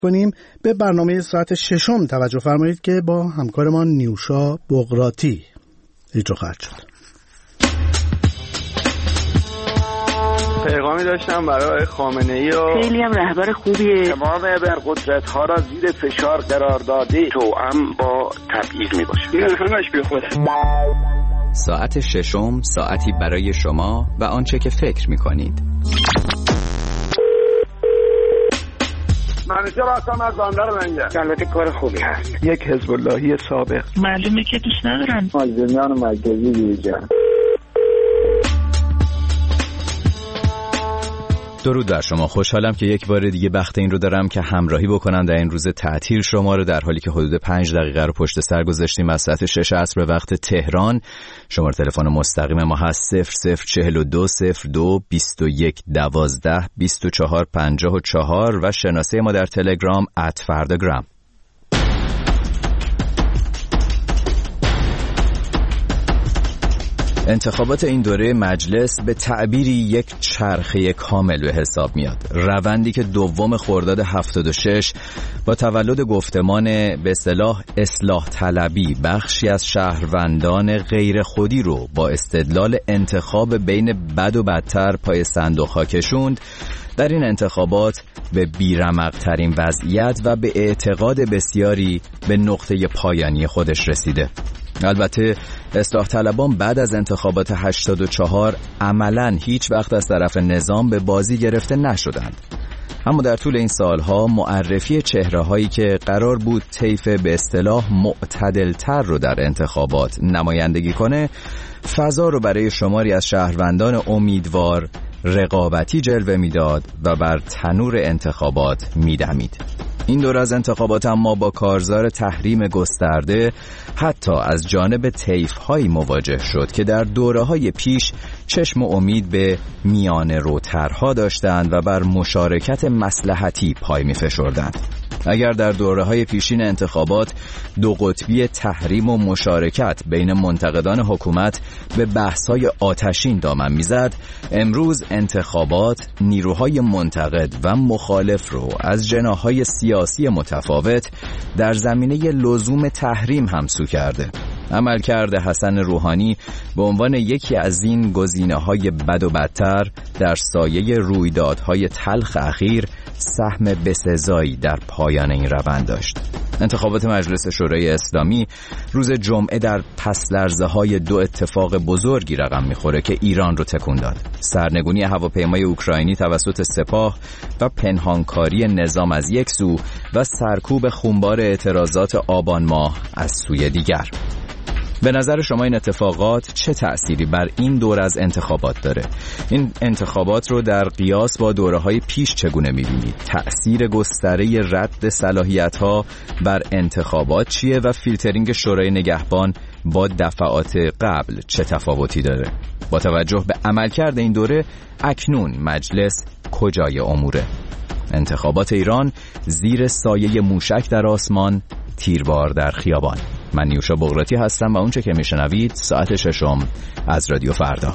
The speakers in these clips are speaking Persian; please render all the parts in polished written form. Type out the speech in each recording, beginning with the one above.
کنیم به برنامه ساعت 6 توجه فرمایید که با همکارمان نیوشا بغراتی اجرا خواهد شد. پیغامی داشتم برای خامنه‌ای و خیلی هم رهبر خوبیه. تمام ابرقدرت‌ها را زیر فشار قرار داده، توأم با تبعیض میباشه. این همش بی خوده. ساعت 6 ساعتی برای شما و آنچه که فکر می‌کنید. منیجر هستم از بندر منگه. البته کار خوبی هست. یک حزب اللهی سابق. معلومه که دوست ندارن. مازنیان مرکزی دیجان. درود بر شما. خوشحالم که یک بار دیگه بخت این رو دارم که همراهی بکنم در این روز تعطیل شما رو، در حالی که حدود 5 دقیقه رو پشت سر گذاشتیم از ساعت 6 عصر به وقت تهران. شماره تلفن مستقیم ما هست 0042 02 21 12 24 54 و شناسه ما در تلگرام @فرداگرام. انتخابات این دوره مجلس به تعبیری یک چرخه کامل به حساب میاد. روندی که 2 خرداد 76 با تولد گفتمان به اصطلاح اصلاح طلبی بخشی از شهروندان غیر خودی رو با استدلال انتخاب بین بد و بدتر پای صندوق کشوند، در این انتخابات به بیرمق‌ترین وضعیت و به اعتقاد بسیاری به نقطه پایانی خودش رسیده. البته اصلاح طلبان بعد از انتخابات 84 عملاً هیچ وقت از طرف نظام به بازی گرفته نشدند. اما در طول این سالها معرفی چهره‌هایی که قرار بود طیف به اصطلاح معتدل‌تر رو در انتخابات نمایندگی کنه، فضا رو برای شماری از شهروندان امیدوار رقابتی جلوه میداد و بر تنور انتخابات میدمید. این دور از انتخابات اما با کارزار تحریم گسترده حتی از جانب طیف‌هایی مواجه شد که در دوره‌های پیش چشم امید به میانه روترها داشتند و بر مشارکت مصلحتی پای می‌فشردند. اگر در دوره‌های پیشین انتخابات 2 قطبی تحریم و مشارکت بین منتقدان حکومت به بحث‌های آتشین دامن می‌زد، امروز انتخابات نیروهای منتقد و مخالف رو از جناح‌های سیاسی متفاوت در زمینه لزوم تحریم همسو کرده. عملکرد حسن روحانی به عنوان یکی از این گزینه‌های بد و بدتر در سایه رویدادهای تلخ اخیر سهم بسزایی در پایان این روند داشت. انتخابات مجلس شورای اسلامی روز جمعه در پس لرزه‌های 2 اتفاق بزرگی رقم می‌خوره که ایران رو تکون داد. سرنگونی هواپیمای اوکراینی توسط سپاه و پنهانکاری نظام از یک سو و سرکوب خونبار اعتراضات آبان ماه از سوی دیگر. به نظر شما این اتفاقات چه تأثیری بر این دور از انتخابات داره؟ این انتخابات رو در قیاس با دوره‌های پیش چگونه می‌بینید؟ تأثیر گستره رد صلاحیت‌ها بر انتخابات چیه و فیلترینگ شورای نگهبان با دفعات قبل چه تفاوتی داره؟ با توجه به عملکرد این دوره اکنون مجلس کجای اموره؟ انتخابات ایران زیر سایه موشک در آسمان، تیربار در خیابان. من نیوشا بغراتی هستم و اونچه که میشنوید ساعت 6 از رادیو فردا.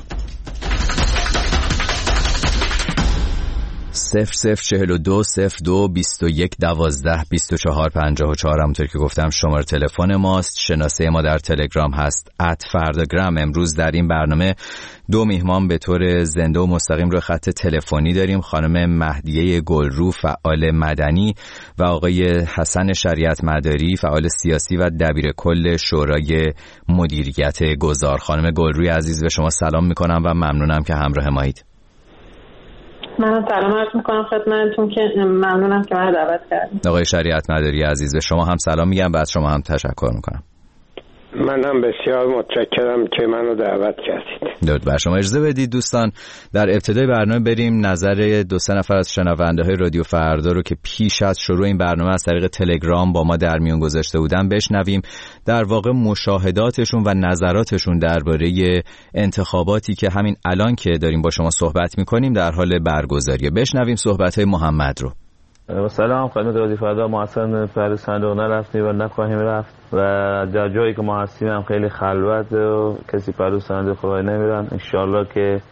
0042 02 21 12 24 54. همونطور که گفتم شماره تلفن ماست. شناسه ما در تلگرام هست @فرداگرام. امروز در این برنامه 2 میهمان به طور زنده و مستقیم روی خط تلفنی داریم. خانم مهدیه گلرو فعال مدنی و آقای حسن شریعت مداری فعال سیاسی و دبیر کل شورای مدیریت گذار. خانم گلروی عزیز به شما سلام میکنم و ممنونم که همراه مایید. من سلام عرض میکنم خدمتتون که ممنونم که من دعوت کردید. آقای شریعت مداری عزیز به شما هم سلام میگم، بعد شما هم تشکر میکنم. منم بسیار متشکرم که منو دعوت کردید. درود بر شما. اجازه بدید دوستان در ابتدای برنامه بریم نظر 2-3 نفر از شنونده‌های رادیو فردا رو که پیش از شروع این برنامه از طریق تلگرام با ما در میون گذاشته بودن بشنویم. در واقع مشاهداتشون و نظراتشون درباره انتخاباتی که همین الان که داریم با شما صحبت می‌کنیم در حال برگزاریه. بشنویم صحبت‌های محمد رو. سلام خدمت رادیو فردا. ما اصلا پر صندوق نرفتیم و نخواهیم رفت و در جایی که ما هستیم هم خیلی خلوت و کسی پر صندوق وای نمیرن. انشالله که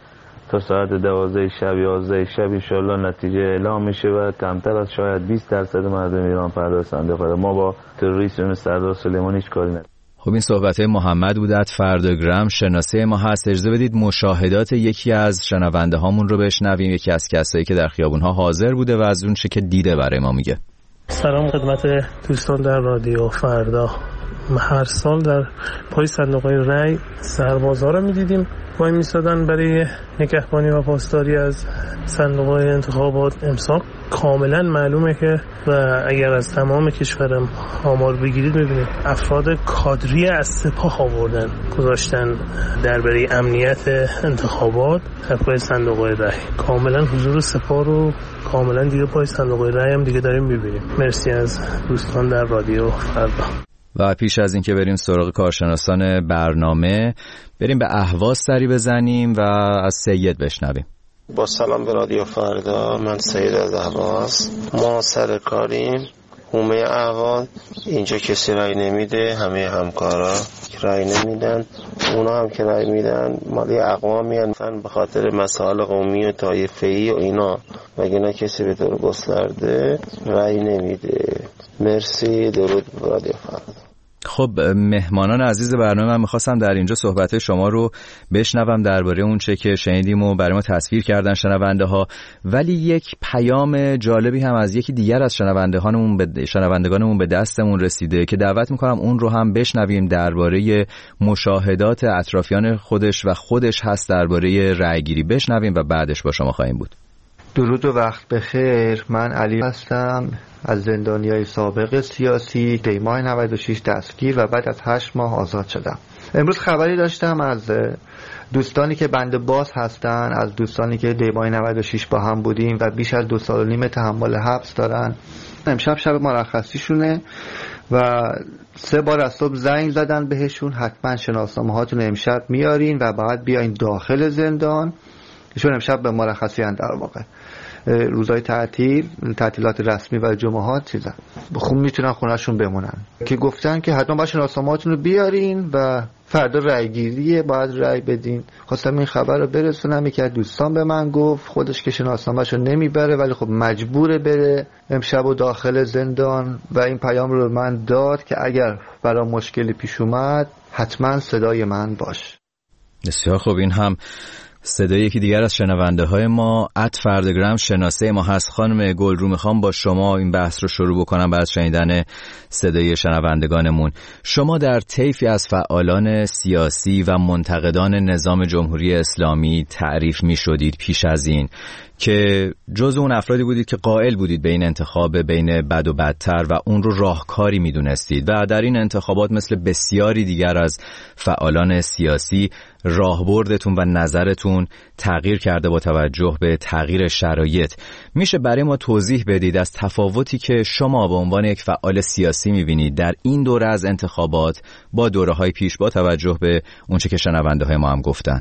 تا ساعت 12 شب 11 شب ان شاء الله نتیجه اعلام میشه و کمتر از شاید 20% مردم ایران پرده صندوق رای. ما با تروریسم سردار سلیمانی هیچ کاری نداریم. خب این صحبت محمد بود از فرداگرام. شناسه ما هست، اجازه بدید مشاهدات یکی از شنونده هامون رو بشنویم، یکی از کسایی که در خیابون ها حاضر بوده و از اون چه که دیده برای ما میگه. سلام خدمت دوستان در رادیو فردا. هر سال در پای صندوق‌های رای سربازا رو می‌دیدیم وای می‌ایستادن برای نگهبانی و پاسداری از صندوق‌های انتخابات. امسال کاملا معلومه که و اگر از تمام کشورم آمار بگیرید می‌بینید افراد کادری از سپاه آوردن گذاشتن درباره امنیت انتخابات در پای صندوق‌های رای. کاملا حضور سپاه رو کاملا دیگه پای صندوق‌های رای هم دیگه داریم می‌بینیم. مرسی از دوستان در رادیو فردا. و پیش از اینکه بریم سراغ کارشناسان برنامه، بریم به اهواز سری بزنیم و از سید بشنویم. با سلام به رادیو فردا، من سید از اهواز. ما سر کاریم حومه اهواز. اینجا کسی رای نمیده، همه همکارا رای نمیدن. اونا هم که رای میدن مالی اقوامی هستن به خاطر مسائل قومی و طایفه‌ای و اینا، وگرنه کسی به طور گسترده رای نمیده. مرسی. درود به رادیو فردا. خب مهمانان عزیز برنامه، من میخواستم در اینجا صحبت شما رو بشنوم درباره اون چه که شنیدیم و برای ما تصویر کردن شنونده ها، ولی یک پیام جالبی هم از یکی دیگر از شنوندگانمون به دستمون رسیده که دعوت میکنم اون رو هم بشنویم. درباره مشاهدات اطرافیان خودش هست درباره رأیگیری. بشنویم و بعدش با شما خواهیم بود. درود و وقت بخیر. من علی هستم، از زندانیای سابق سیاسی دیماه 96 دستگیر و بعد از 8 ماه آزاد شدم. امروز خبری داشتم از دوستانی که بند باز هستن، از دوستانی که دیماه 96 با هم بودیم و بیش از 2.5 سال تحمل حبس دارن. امشب شب مرخصیشونه و 3 بار از صبح زنگ زدن بهشون حتما شناسنامه هاتون امشب میارین و بعد بیاین داخل زندان. ایشون امشب به مرخصی اند، در واقع روزهای تعطیلات رسمی و جمعات چیزن خوب میتونن خونهشون بمونن، که گفتن که حتما باید شناسنامه‌هاتون رو بیارین و فردا رأیگیریه، باید رأی بدین. خواستم این خبر رو برسونم. یکی از دوستان به من گفت خودش که شناسنامه‌شو نمیبره ولی خب مجبوره بره امشب و داخل زندان و این پیام رو من داد که اگر برای مشکلی پیش اومد حتما صدای من باش. بسیار خوب. این هم صدای یکی دیگر از شنونده های ما فرداگرام شناسه ما هست. خانم گلرو، میخوام با شما این بحث رو شروع بکنم بعد از شنیدن صدای شنوندگانمون. شما در طیفی از فعالان سیاسی و منتقدان نظام جمهوری اسلامی تعریف میشدید پیش از این که جزو اون افرادی بودید که قائل بودید به این انتخاب بین بد و بدتر و اون رو راهکاری میدونستید و در این انتخابات مثل بسیاری دیگر از فعالان سیاسی راهبردتون و نظرتون تغییر کرده با توجه به تغییر شرایط. میشه برای ما توضیح بدید از تفاوتی که شما به عنوان یک فعال سیاسی میبینید در این دوره از انتخابات با دوره‌های پیش با توجه به اون چه که شنونده های ما هم گفتن؟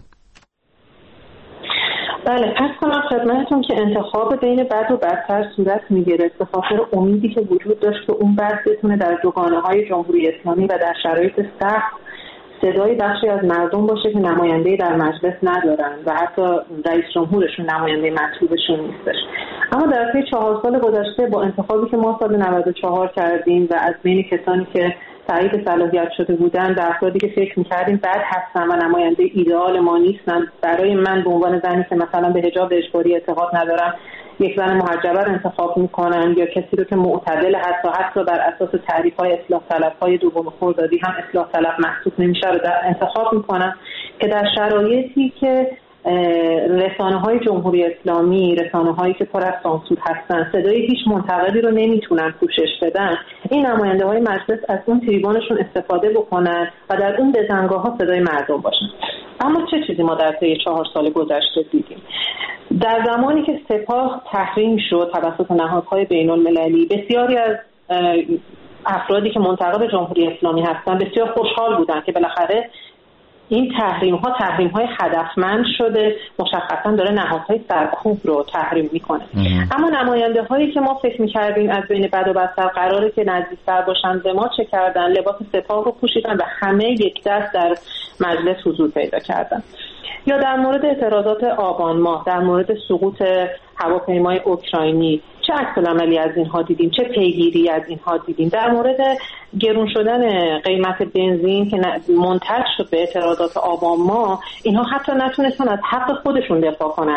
بله، پس کنم خدمتتون که انتخاب بین بد و بدتر صورت می‌گرفت به خاطر امیدی که وجود داشت که اون بد بتونه در دوگانه‌های جمهوری اسلامی و در شرایط سخت صدای بخشی از مردم باشه که نماینده‌ای در مجلس ندارن و حتی رئیس جمهورشون نماینده مطلوبشون نیستش. اما در طی 4 سال گذشته با انتخابی که ما سال 94 کردیم و از بین کسانی که تایید صلاحیت شده بودن در افرادی که فکر می‌کردیم بد هستن و نماینده ایدئال ما نیستن، برای من به عنوان زنی که مثلا به حجاب اجباری اعتقاد ندارم یک زن محجبه رو انتخاب میکنن یا کسی رو که معتدل حتی بر اساس تعریف‌های اصلاح طلب‌های دوم خردادی هم اصلاح طلب محسوب نمیشه رو انتخاب میکنن که در شرایطی که رسانه‌های جمهوری اسلامی، رسانه‌هایی که پر از سانسور هستن، صدای هیچ منتقدی رو نمیتونن پوشش بدن، این نماینده‌های مجلس از اون تریبونشون استفاده بکنن و در اون بزنگاه‌ها صدای مردم باشن. اما چه چیزی ما در طی 4 سال گذشته دیدیم؟ در زمانی که سپاه تحریم شد توسط نهادهای بین‌المللی، بسیاری از افرادی که منتقد جمهوری اسلامی هستن بسیار خوشحال بودن که بالاخره این تحریم‌های هدفمند شده، مشخصاً داره نهادهای سرکوب رو تحریم میکنه. اما نماینده‌هایی که ما فکر می‌کردیم از بین بد و بدتر قراره که نزدیک‌تر باشن به ما، چه کردن؟ لباس سپاه رو پوشیدن و همه یک دست در مجلس حضور پیدا کردن. یا در مورد اعتراضات آبان ماه، در مورد سقوط هواپیمای اوکراینی چه عکس‌العملی از اینها دیدیم، چه پیگیری از اینها دیدیم. در مورد گرون شدن قیمت بنزین که منتج شد به اعتراضات آبان ماه، اینها حتی نتونستن از حق خودشون دفاع کنن.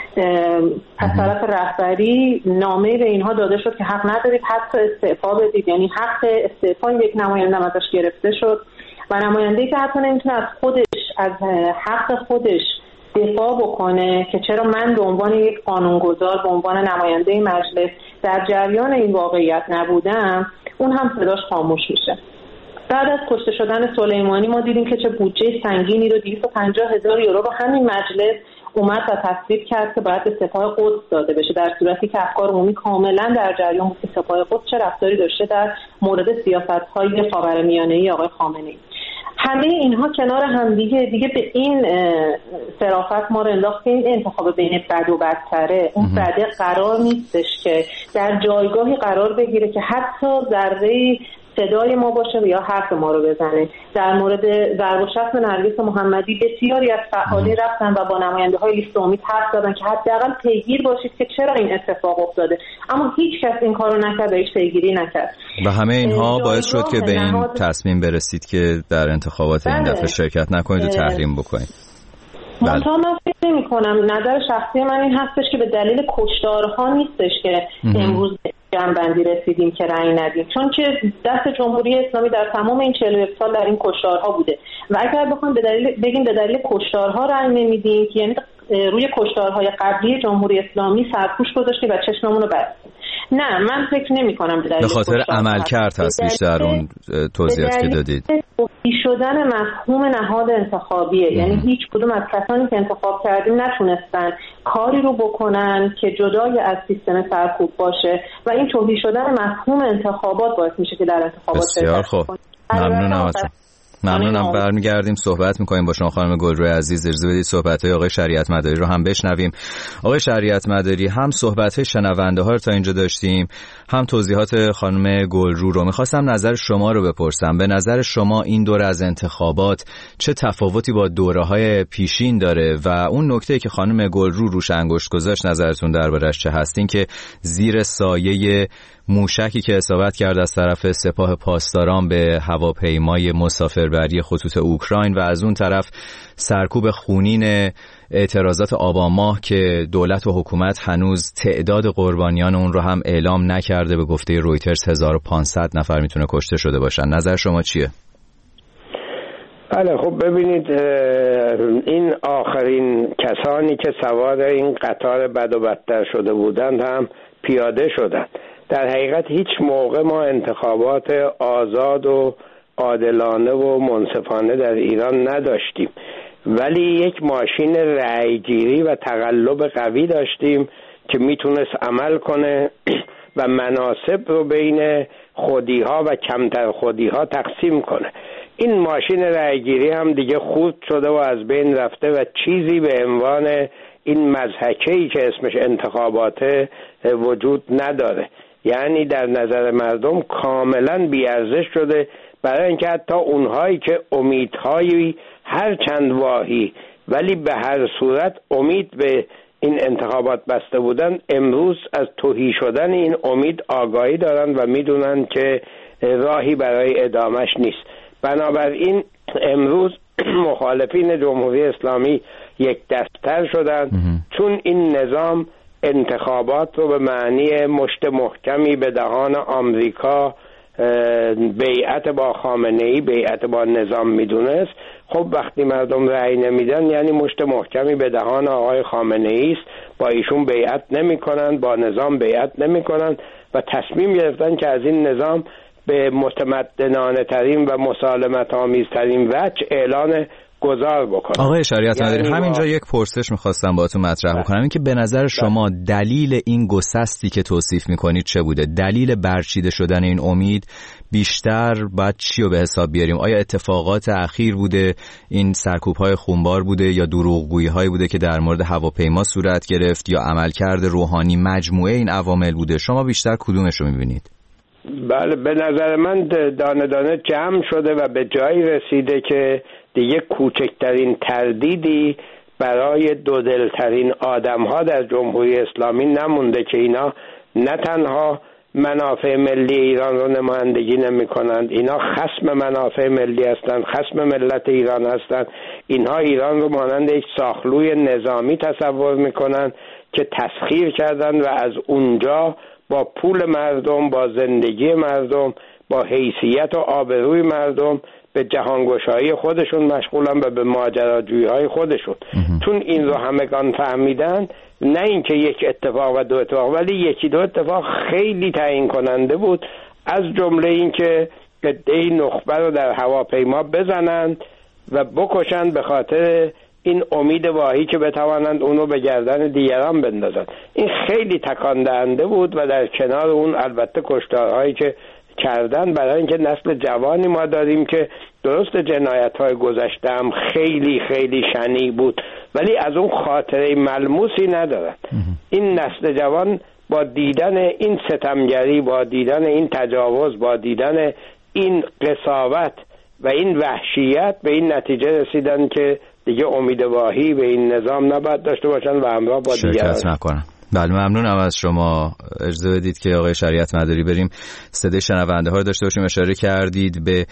از طرف رهبری نامه به اینها داده شد که حق ندارید حتی استعفا بدید، یعنی حق استعفا یک نماینده ازش گرفته شد و نماینده‌ای که حتی نمیتونه از خودش، از حق خودش دفاع بکنه که چرا من به عنوان یک قانونگذار، به عنوان نماینده مجلس در جریان این واقعیت نبودم، اون هم صداش خاموش میشه. بعد از کشته شدن سلیمانی ما دیدیم که چه بودجه سنگینی رو 250,000 یورو با همین مجلس اومد و تصویب کرد که باید به سپاه قدس داده بشه، در صورتی که افکار عمومی کاملا در جریان بود که سپاه قدس چه رفتاری داشته در مورد سیاست‌های خاورمیانه‌ای آقای خامنه‌ای. همه اینها کنار هم دیگه به این صرافت ما رو انداخت که این انتخاب بین بد و بدتره. اون بده قرار نیستش که در جایگاهی قرار بگیره که حتی ذره صدای ما باشه یا حرف ما رو بزنه. در مورد ضرب و شتم نرگس محمدی بسیاری از فعالین رفتن و با نماینده های لیست امید حرف زدن که حداقل پیگیر باشید که چرا این اتفاق افتاده، اما هیچ کس این کارو نکرد و هیچ پیگیری نکرد و همه اینها باعث شد که به این تصمیم برسید که در انتخابات این دفعه شرکت نکنید و تحریم بکنید. منتها من فکر نمی کنم، نظر شخصی من این هستش که به دلیل کشتارها نیستش که امروز جمع‌بندی رسیدیم که رأی ندیم، چون که دست جمهوری اسلامی در تمام این 41 سال در این کشتارها بوده و اگر بخوایم بگیم به دلیل کشتارها رأی نمیدیم که یعنی روی کشتارهای قبلی جمهوری اسلامی سرپوش گذاشتیم و چشممون رو بستیم. نه، من فکر نمی کنم به خاطر عملکرد هست بیشتر اون توضیحاتی که دادید. شدن مفهوم نهاد انتخابیه، یعنی هیچ کدوم از کسانی که انتخاب کردیم نتونستن کاری رو بکنن که جدای از سیستم سرکوب باشه و این توهی شدن مفهوم انتخابات باعث میشه که در انتخابات بسیار خوب. ممنونم. برمیگردیم صحبت میکنیم با شما خانم گلروی عزیز. اجازه بدید صحبت‌های آقای شریعت مداری رو هم بشنویم. آقای شریعت مداری، هم صحبت‌های شنونده ها رو تا اینجا داشتیم، هم توضیحات خانم گلرو رو. می‌خواستم نظر شما رو بپرسم. به نظر شما این دوره از انتخابات چه تفاوتی با دوره‌های پیشین داره و اون نکته‌ای که خانم گلرو روش انگشت گذاشت نظرتون دربارش چه هستین که زیر سایه موشکی که اصابت کرد از طرف سپاه پاسداران به هواپیمای مسافربری خطوط اوکراین و از اون طرف سرکوب خونین اعتراضات آبان ماه که دولت و حکومت هنوز تعداد قربانیان اون رو هم اعلام نکرده، به گفته رویترز 1500 نفر میتونه کشته شده باشن. نظر شما چیه؟ بله، خب ببینید، این آخرین کسانی که سوار این قطار بد و بدتر شده بودند هم پیاده شدند. در حقیقت هیچ موقع ما انتخابات آزاد و عادلانه و منصفانه در ایران نداشتیم، ولی یک ماشین رأیگیری و تقلب قوی داشتیم که میتونست عمل کنه و مناصب رو بین خودی‌ها و کمتر خودی‌ها تقسیم کنه. این ماشین رأیگیری هم دیگه خورد شده و از بین رفته و چیزی به عنوان این مضحکه‌ای که اسمش انتخاباته وجود نداره. یعنی در نظر مردم کاملا بی‌ارزش شده، برای اینکه حتی اونهایی که امیدهایی هر چند واهی ولی به هر صورت امید به این انتخابات بسته بودن، امروز از تهی شدن این امید آگاهی دارن و میدونن که راهی برای ادامش نیست. بنابراین امروز مخالفین جمهوری اسلامی یک دست‌تر شدن، چون این نظام انتخابات رو به معنی مشت محکمی به دهان آمریکا، بیعت با خامنه‌ای، بیعت با نظام میدونست. خب وقتی مردم رأی نمیدن یعنی مشت محکمی به دهان آقای خامنه‌ای است، با ایشون بیعت نمیکنن، با نظام بیعت نمیکنن و تصمیم گرفتن که از این نظام به متمدنانه ترین و مسالمت آمیز ترین وجه اعلان گذار بکنم. آقای شریعت مداری، همینجا یک پرسش میخواستم باهاتون مطرح بکنم، این که به نظر شما دلیل این گسستی که توصیف میکنید چه بوده؟ دلیل برچیده شدن این امید بیشتر باید چی رو به حساب بیاریم؟ آیا اتفاقات اخیر بوده، این سرکوب‌های خونبار بوده، یا دروغگویی‌هایی بوده که در مورد هواپیما صورت گرفت، یا عملکرد روحانی؟ مجموعه این عوامل بوده. شما بیشتر کدومش رو میبینید؟ بله، به نظر من دانه دانه جمع شده و به جایی رسیده که دیگه کوچکترین تردیدی برای دودلترین آدم‌ها در جمهوری اسلامی نمونده که اینا نه تنها منافع ملی ایران رو نمایندگی نمی کنند، اینا خصم منافع ملی هستند، خصم ملت ایران هستند. اینها ایران رو مانند یک ساخلوی نظامی تصور می کنند که تسخیر کردند و از اونجا با پول مردم، با زندگی مردم، با حیثیت و آبروی مردم به جهانگشایی خودشون مشغولن و به ماجراجویی های خودشون. چون این رو همگان فهمیدن، نه اینکه یک اتفاق و دو اتفاق، ولی یکی دو اتفاق خیلی تعیین کننده بود، از جمله اینکه عده‌ای نخبه رو در هواپیما بزنند و بکشند به خاطر این امید واهی که بتوانند اونو به گردن دیگران بندازند. این خیلی تکان دهنده بود و در کنار اون البته کشتارهایی که کردن، برای اینکه نسل جوانی ما داریم که درست جنایت‌های گذشته هم خیلی خیلی شنیع بود ولی از اون خاطره ملموسی ندارن. این نسل جوان با دیدن این ستمگری، با دیدن این تجاوز، با دیدن این قساوت و این وحشیت به این نتیجه رسیدن که دیگه امید واهی به این نظام نباید داشته باشن و همراه با دیگران شرکت نکنن. بله ممنونم از شما. اجازه بدید که آقای شریعت مداری بریم صدای شنونده ها رو داشته باشیم. اشاره کردید به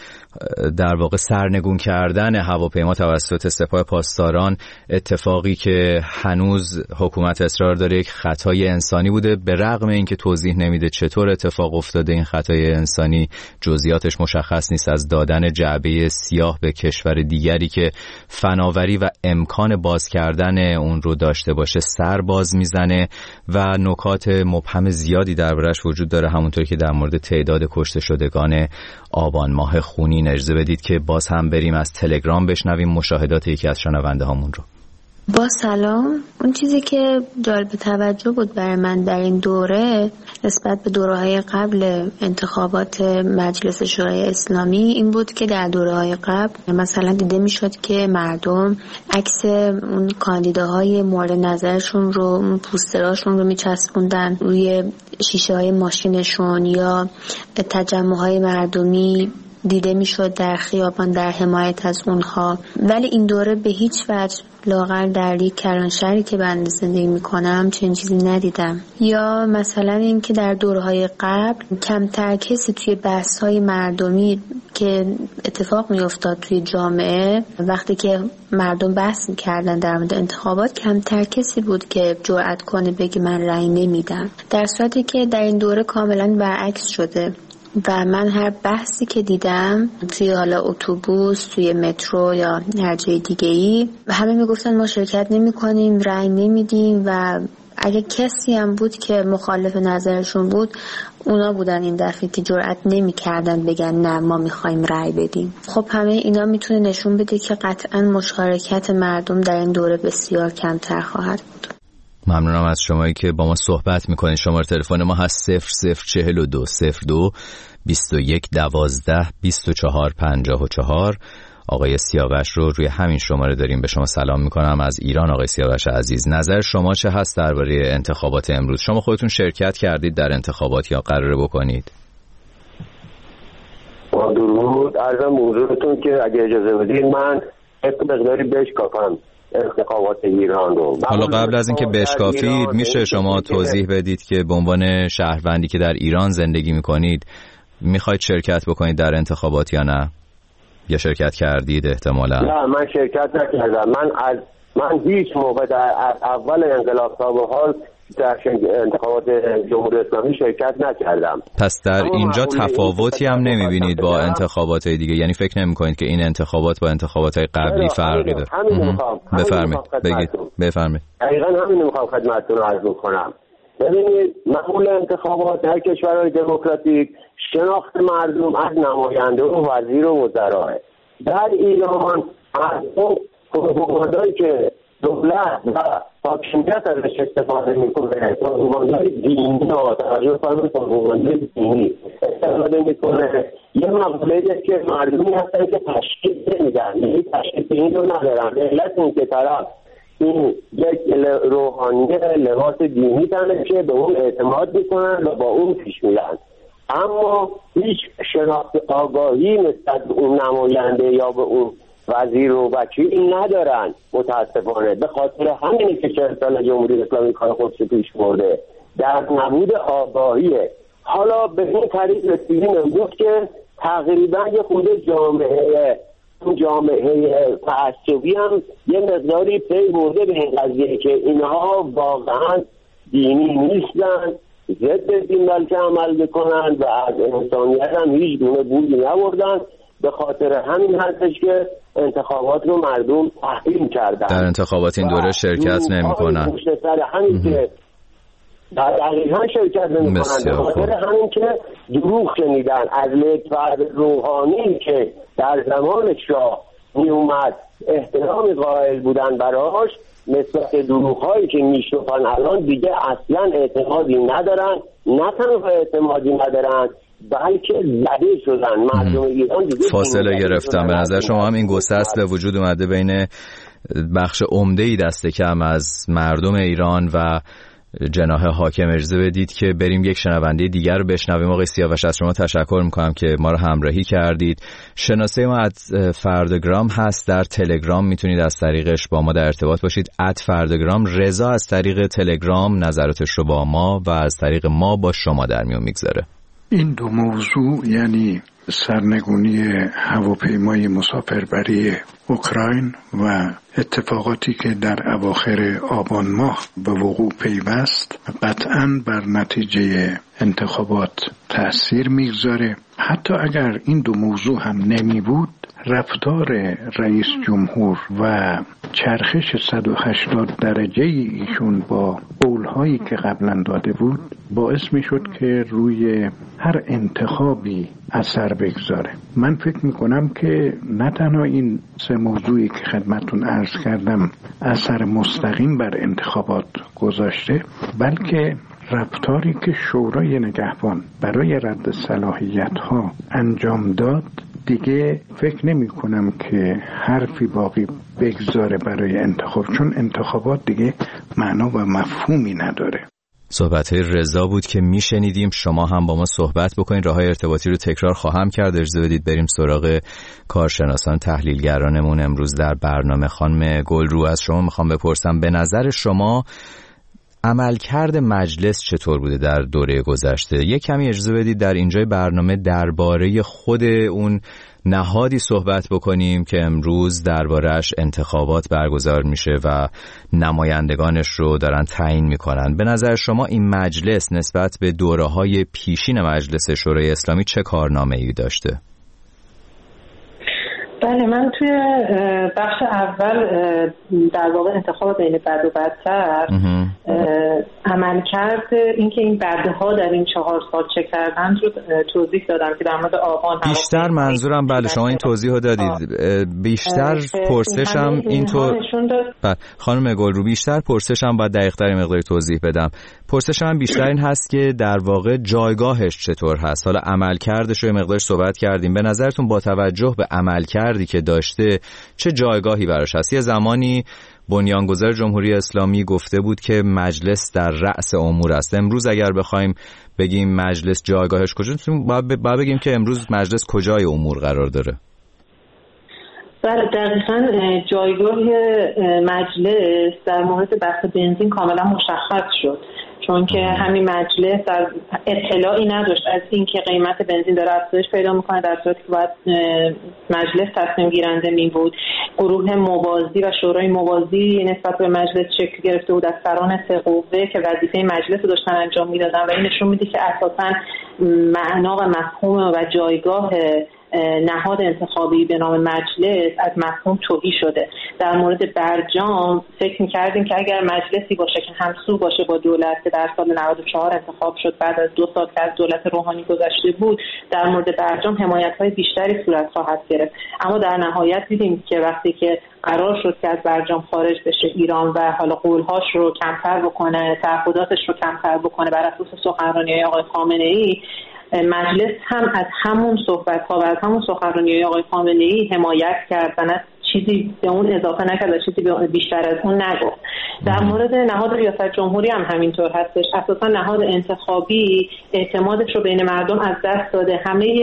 در واقع سرنگون کردن هواپیما توسط سپاه پاسداران، اتفاقی که هنوز حکومت اصرار داره یک خطای انسانی بوده، به رغم اینکه توضیح نمیده چطور اتفاق افتاده. این خطای انسانی جزئیاتش مشخص نیست، از دادن جعبه سیاه به کشور دیگری که فناوری و امکان باز کردن اون رو داشته باشه سر باز میزنه و نکات مبهم زیادی دربارش وجود داره، همونطور که در مورد تعداد کشته شدگان آبان ماه خونین. اجازه بدید که باز هم بریم از تلگرام بشنویم مشاهدات یکی از شنونده هامون رو. با سلام. اون چیزی که جالب توجه بود برای من در این دوره نسبت به دوره‌های قبل انتخابات مجلس شورای اسلامی این بود که در دوره‌های قبل مثلا دیده میشد که مردم عکس اون کاندیداهای مورد نظرشون رو، اون پوستراشون رو میچسبوندن روی شیشه‌های ماشینشون، یا تجمع‌های مردمی دیده میشد در خیابان در حمایت از اونها. ولی این دوره به هیچ وجه لاغر در یک کلانشهری که بنده زندگی میکنم چنین چیزی ندیدم. یا مثلا این که در دورهای قبل کمتر کسی توی بحث‌های مردمی که اتفاق میافتاد توی جامعه، وقتی که مردم بحث میکردن در مورد انتخابات، کمتر کسی بود که جرأت کنه بگه من رأی نمیدم، در صورتی که در این دوره کاملا برعکس شده. و من هر بحثی که دیدم توی حالا اتوبوس، توی مترو یا هر جای دیگه‌ای، همه میگفتن ما شرکت نمی‌کنیم، رأی نمیدیم، و اگه کسی هم بود که مخالف نظرشون بود، اونا بودن این دفعه که جرئت نمی‌کردن بگن نه ما می‌خوایم رأی بدیم. خب همه اینا میتونه نشون بده که قطعاً مشارکت مردم در این دوره بسیار کمتر خواهد بود. ممنونم از شمایی که با ما صحبت میکنید. شماره تلفن ما هست 0042 02 21 12 24 54. آقای سیاوش رو روی همین شماره داریم. به شما سلام میکنم از ایران. آقای سیاوش عزیز، نظر شما چه هست درباره انتخابات امروز؟ شما خودتون شرکت کردید در انتخابات یا قراره بکنید؟ با درود عرضم حضورتون که اگه اجازه بدید من یک مقداری بشکافم انتخابات ایران رو. حالا قبل از اینکه بشکافید میشه شما توضیح بدید که به عنوان شهروندی که در ایران زندگی میکنید میخواید شرکت بکنید در انتخابات یا نه؟ یا شرکت کردید احتمالا؟ نه من شرکت نکردم. من هیچ موقع در اول انقلاب تا به حال در انتخابات جمهوری اسلامی شرکت نکردم. پس در اینجا تفاوتی هم نمیبینید با انتخابات دیگه؟ یعنی فکر نمیکنید که این انتخابات با انتخابات های قبلی فرقی داره؟ بفرمایید بگید. بفرمایید. دقیقاً همین میخوام خدمتتون عرض کنم. ببینید معمول انتخابات در کشورهای دموکراتیک شناخت مردم از نماینده و وزیر و وزرا. در ایران مردم پروپاگاندایی که دولت و حاکمیت ازش استفاده میکنه، پروپاگاندای دینی و توجه فرمایید پروپاگاندای دینی استفاده میکنه، یه مقوله‌ای که مردمی هستن که تشخیص نمیدن، یعنی تشخیص این رو ندارن. علت این که طرف این یک روحانیت لباس دینی تنه که به اون اعتماد میکنن و با اون پیش میرن، اما هیچ شناخت آگاهی نسبت به اون نماینده یا به اون وزیر و وکیل ندارن متاسفانه. به خاطر همینه که 40 سال جمهوری اسلامی کار خودش پیش برده، در نبود آگاهیه. حالا به این طریق رسیدیم امروز که تقریبا یه خود جامعه تعصبی هم یه مقداری پی برده به این قضیه که اینها واقعا دینی نیستن، ضد دین بلکه عمل بکنن و از انسانیت هم هیچ گونه بودی نبردن. به خاطر همین هستش که انتخابات رو مردم تحریم کردن، در انتخابات این دوره شرکت نمی کنن. همین که دقیقا شرکت نمی کنن، به خاطر همین که دروغ شنیدن از یک فرد روحانی که در زمان شاه می اومد احترامی قائل بودن براش، نسبت دروغ‌هایی که میشنفن الان دیگه اصلا اعتمادی ندارن. نه تنها اعتمادی ندارن بلکه زده شدن. مردم ایران دیگه فاصله گرفتن. به نظر شما هم این گسست به وجود اومده بین بخش عمده‌ای دست کم از مردم ایران و جناح حاکم؟ اجازه بدید که بریم یک شنونده دیگر رو بشنویم. آقای سیاوش از شما تشکر میکنم که ما رو همراهی کردید. شناسه ما @فردگرام هست، در تلگرام میتونید از طریقش با ما در ارتباط باشید. @فردگرام. رضا از طریق تلگرام نظراتش رو با ما و از طریق ما با شما در میون میگذاره. این دو موضوع، یعنی سرنگونی هواپیمای مسافربری اوکراین و اتفاقاتی که در اواخر آبان ماه به وقوع پیوست، قطعاً بر نتیجه انتخابات تأثیر میگذاره. حتی اگر این دو موضوع هم نمی بود، رفتار رئیس جمهور و چرخش 180 درجه ایشون با قولهایی که قبلا داده بود باعث می شد که روی هر انتخابی اثر بگذاره. من فکر می کنم که نه تنها این سه موضوعی که خدمتون عرض کردم اثر مستقیم بر انتخابات گذاشته، بلکه رفتاری که شورای نگهبان برای رد صلاحیت‌ها انجام داد، دیگه فکر نمی کنم که حرفی باقی بگذاره برای انتخاب، چون انتخابات دیگه معنا و مفهومی نداره. صحبت‌های رضا بود که میشنیدیم. شما هم با ما صحبت بکنید. راه‌های ارتباطی رو تکرار خواهم کرد. اجازه بدید بریم سراغ کارشناسان تحلیلگرانمون امروز در برنامه. خانم گلرو، از شما میخوام بپرسم به نظر شما عملکرد مجلس چطور بوده در دوره گذشته؟ یک کمی اجازه بدید در اینجای برنامه درباره خود اون نهادی صحبت بکنیم که امروز درباره‌اش انتخابات برگزار میشه و نمایندگانش رو دارن تعیین میکنن. به نظر شما این مجلس نسبت به دوره‌های پیشین مجلس شورای اسلامی چه کارنامه‌ای داشته؟ بله، من توی بخش اول در واقع انتخاب بین بد و بدتر عملکرد اینکه این بده ها در این 4 سال چه کردن رو توضیح دادم که در مورد آبان بیشتر منظورم بله شما این توضیح رو دادید. بیشتر پرسشم اینطور خانم گلرو، بیشتر پرسشم باید دقیق‌تر مقداری توضیح بدم. پرسشم بیشتر این هست که در واقع جایگاهش چطور هست. حالا عملکردش رو مقدار صحبت کردیم. به نظرتون با توجه به عملکردی که داشته چه جایگاهی براش هست؟ یه زمانی بنیانگذار جمهوری اسلامی گفته بود که مجلس در رأس امور است. امروز اگر بخوایم بگیم مجلس جایگاهش کجاست، باید بگیم که امروز مجلس کجای امور قرار داره؟ بله، دقیقاً جایگاه مجلس در مورد بحث بنزین کاملا مشخص شد، چون که همین مجلس در اطلاعی نداشت از اینکه قیمت بنزین داره افزایش پیدا میکنه، در صورتی که باید مجلس تصمیم گیرنده می بود. گروه موازی و شورای موازی نسبت به مجلس شکل گرفته بود از سران 3 قوه که وظیفه مجلس رو داشتن انجام میدادن و این نشون میده که اساساً معنا و مفهوم و جایگاه نهاد انتخابی به نام مجلس از مفهوم تهی شده. در مورد برجام فکر می‌کردیم که اگر مجلسی باشه که همسو باشه با دولت که در سال 94 انتخاب شد بعد از 2 سال که از دولت روحانی گذشته بود، در مورد برجام حمایت‌های بیشتری صورت خواهد گرفت. اما در نهایت دیدیم که وقتی که قرار شد که از برجام خارج بشه ایران و حالا قول‌هاش رو کمتر بکنه، تعهداتش رو کمتر بکنه بر اساس سخنرانی آقای خامنه‌ای، مجلس هم از همون صحبت‌ها و از همون سخنرانی آقای خامنه‌ای حمایت کرد و نه چیزی به اون اضافه نکرد و چیزی بیشتر از اون نگفت. در مورد نهاد ریاست جمهوری هم همینطور هستش. اساسا نهاد انتخابی اعتمادش رو بین مردم از دست داده. همه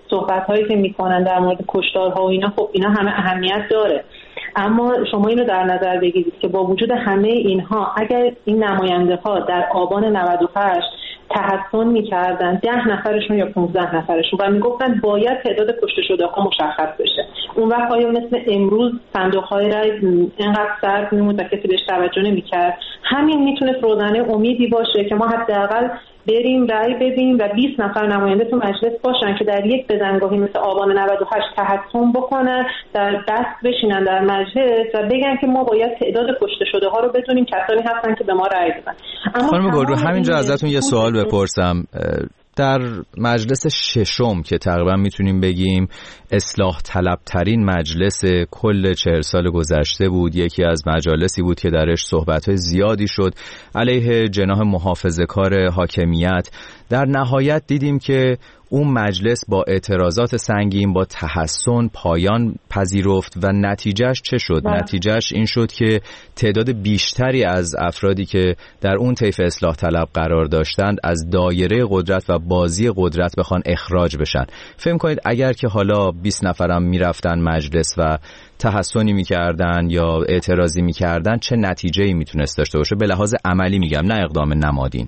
صحبت‌هایی که میکنن در مورد کشتارها و اینا، خب اینا همه اهمیت داره، اما شما اینو در نظر بگیرید که با وجود همه اینها اگر این نماینده‌ها در آبان 98 تحسن می‌کردن 10 نفرشون یا 15 نفرشون و میگفتن باید تعداد کشته شده‌ها مشخص بشه، اون وقت آیا مثل امروز صندوق‌های رای اینقدر سرد میمود و کسی بهش توجه نمی‌کرد؟ همین میتونه روزنه امیدی باشه که ما حداقل بریم رای بدیم و 20 نفر نماینده تو مجلس باشن که در یک بزنگاهی مثل آبان 98 تحسن بکنن، در دست بشینن در مجلس و بگن که ما باید تعداد کشته شده ها رو بدونیم، کسانی هستن که به ما رای دادن. خانم گلرو همینجا ازتون یه سوال بپرسم. در مجلس ششم که تقریبا میتونیم بگیم اصلاح طلبترین مجلس کل 40 سال گذشته بود، یکی از مجالسی بود که درش صحبت‌های زیادی شد علیه جناح محافظه‌کار حاکمیت. در نهایت دیدیم که اون مجلس با اعتراضات سنگین، با تحسن پایان پذیرفت و نتیجهش چه شد؟ نتیجهش این شد که تعداد بیشتری از افرادی که در اون طیف اصلاح طلب قرار داشتند از دایره قدرت و بازی قدرت بخوان اخراج بشن. فهم کنید اگر که حالا 20 نفرم میرفتن مجلس و تحسنی میکردن یا اعتراضی میکردن چه نتیجه‌ای میتونست داشته باشه؟ به لحاظ عملی میگم، نه اقدام نمادین.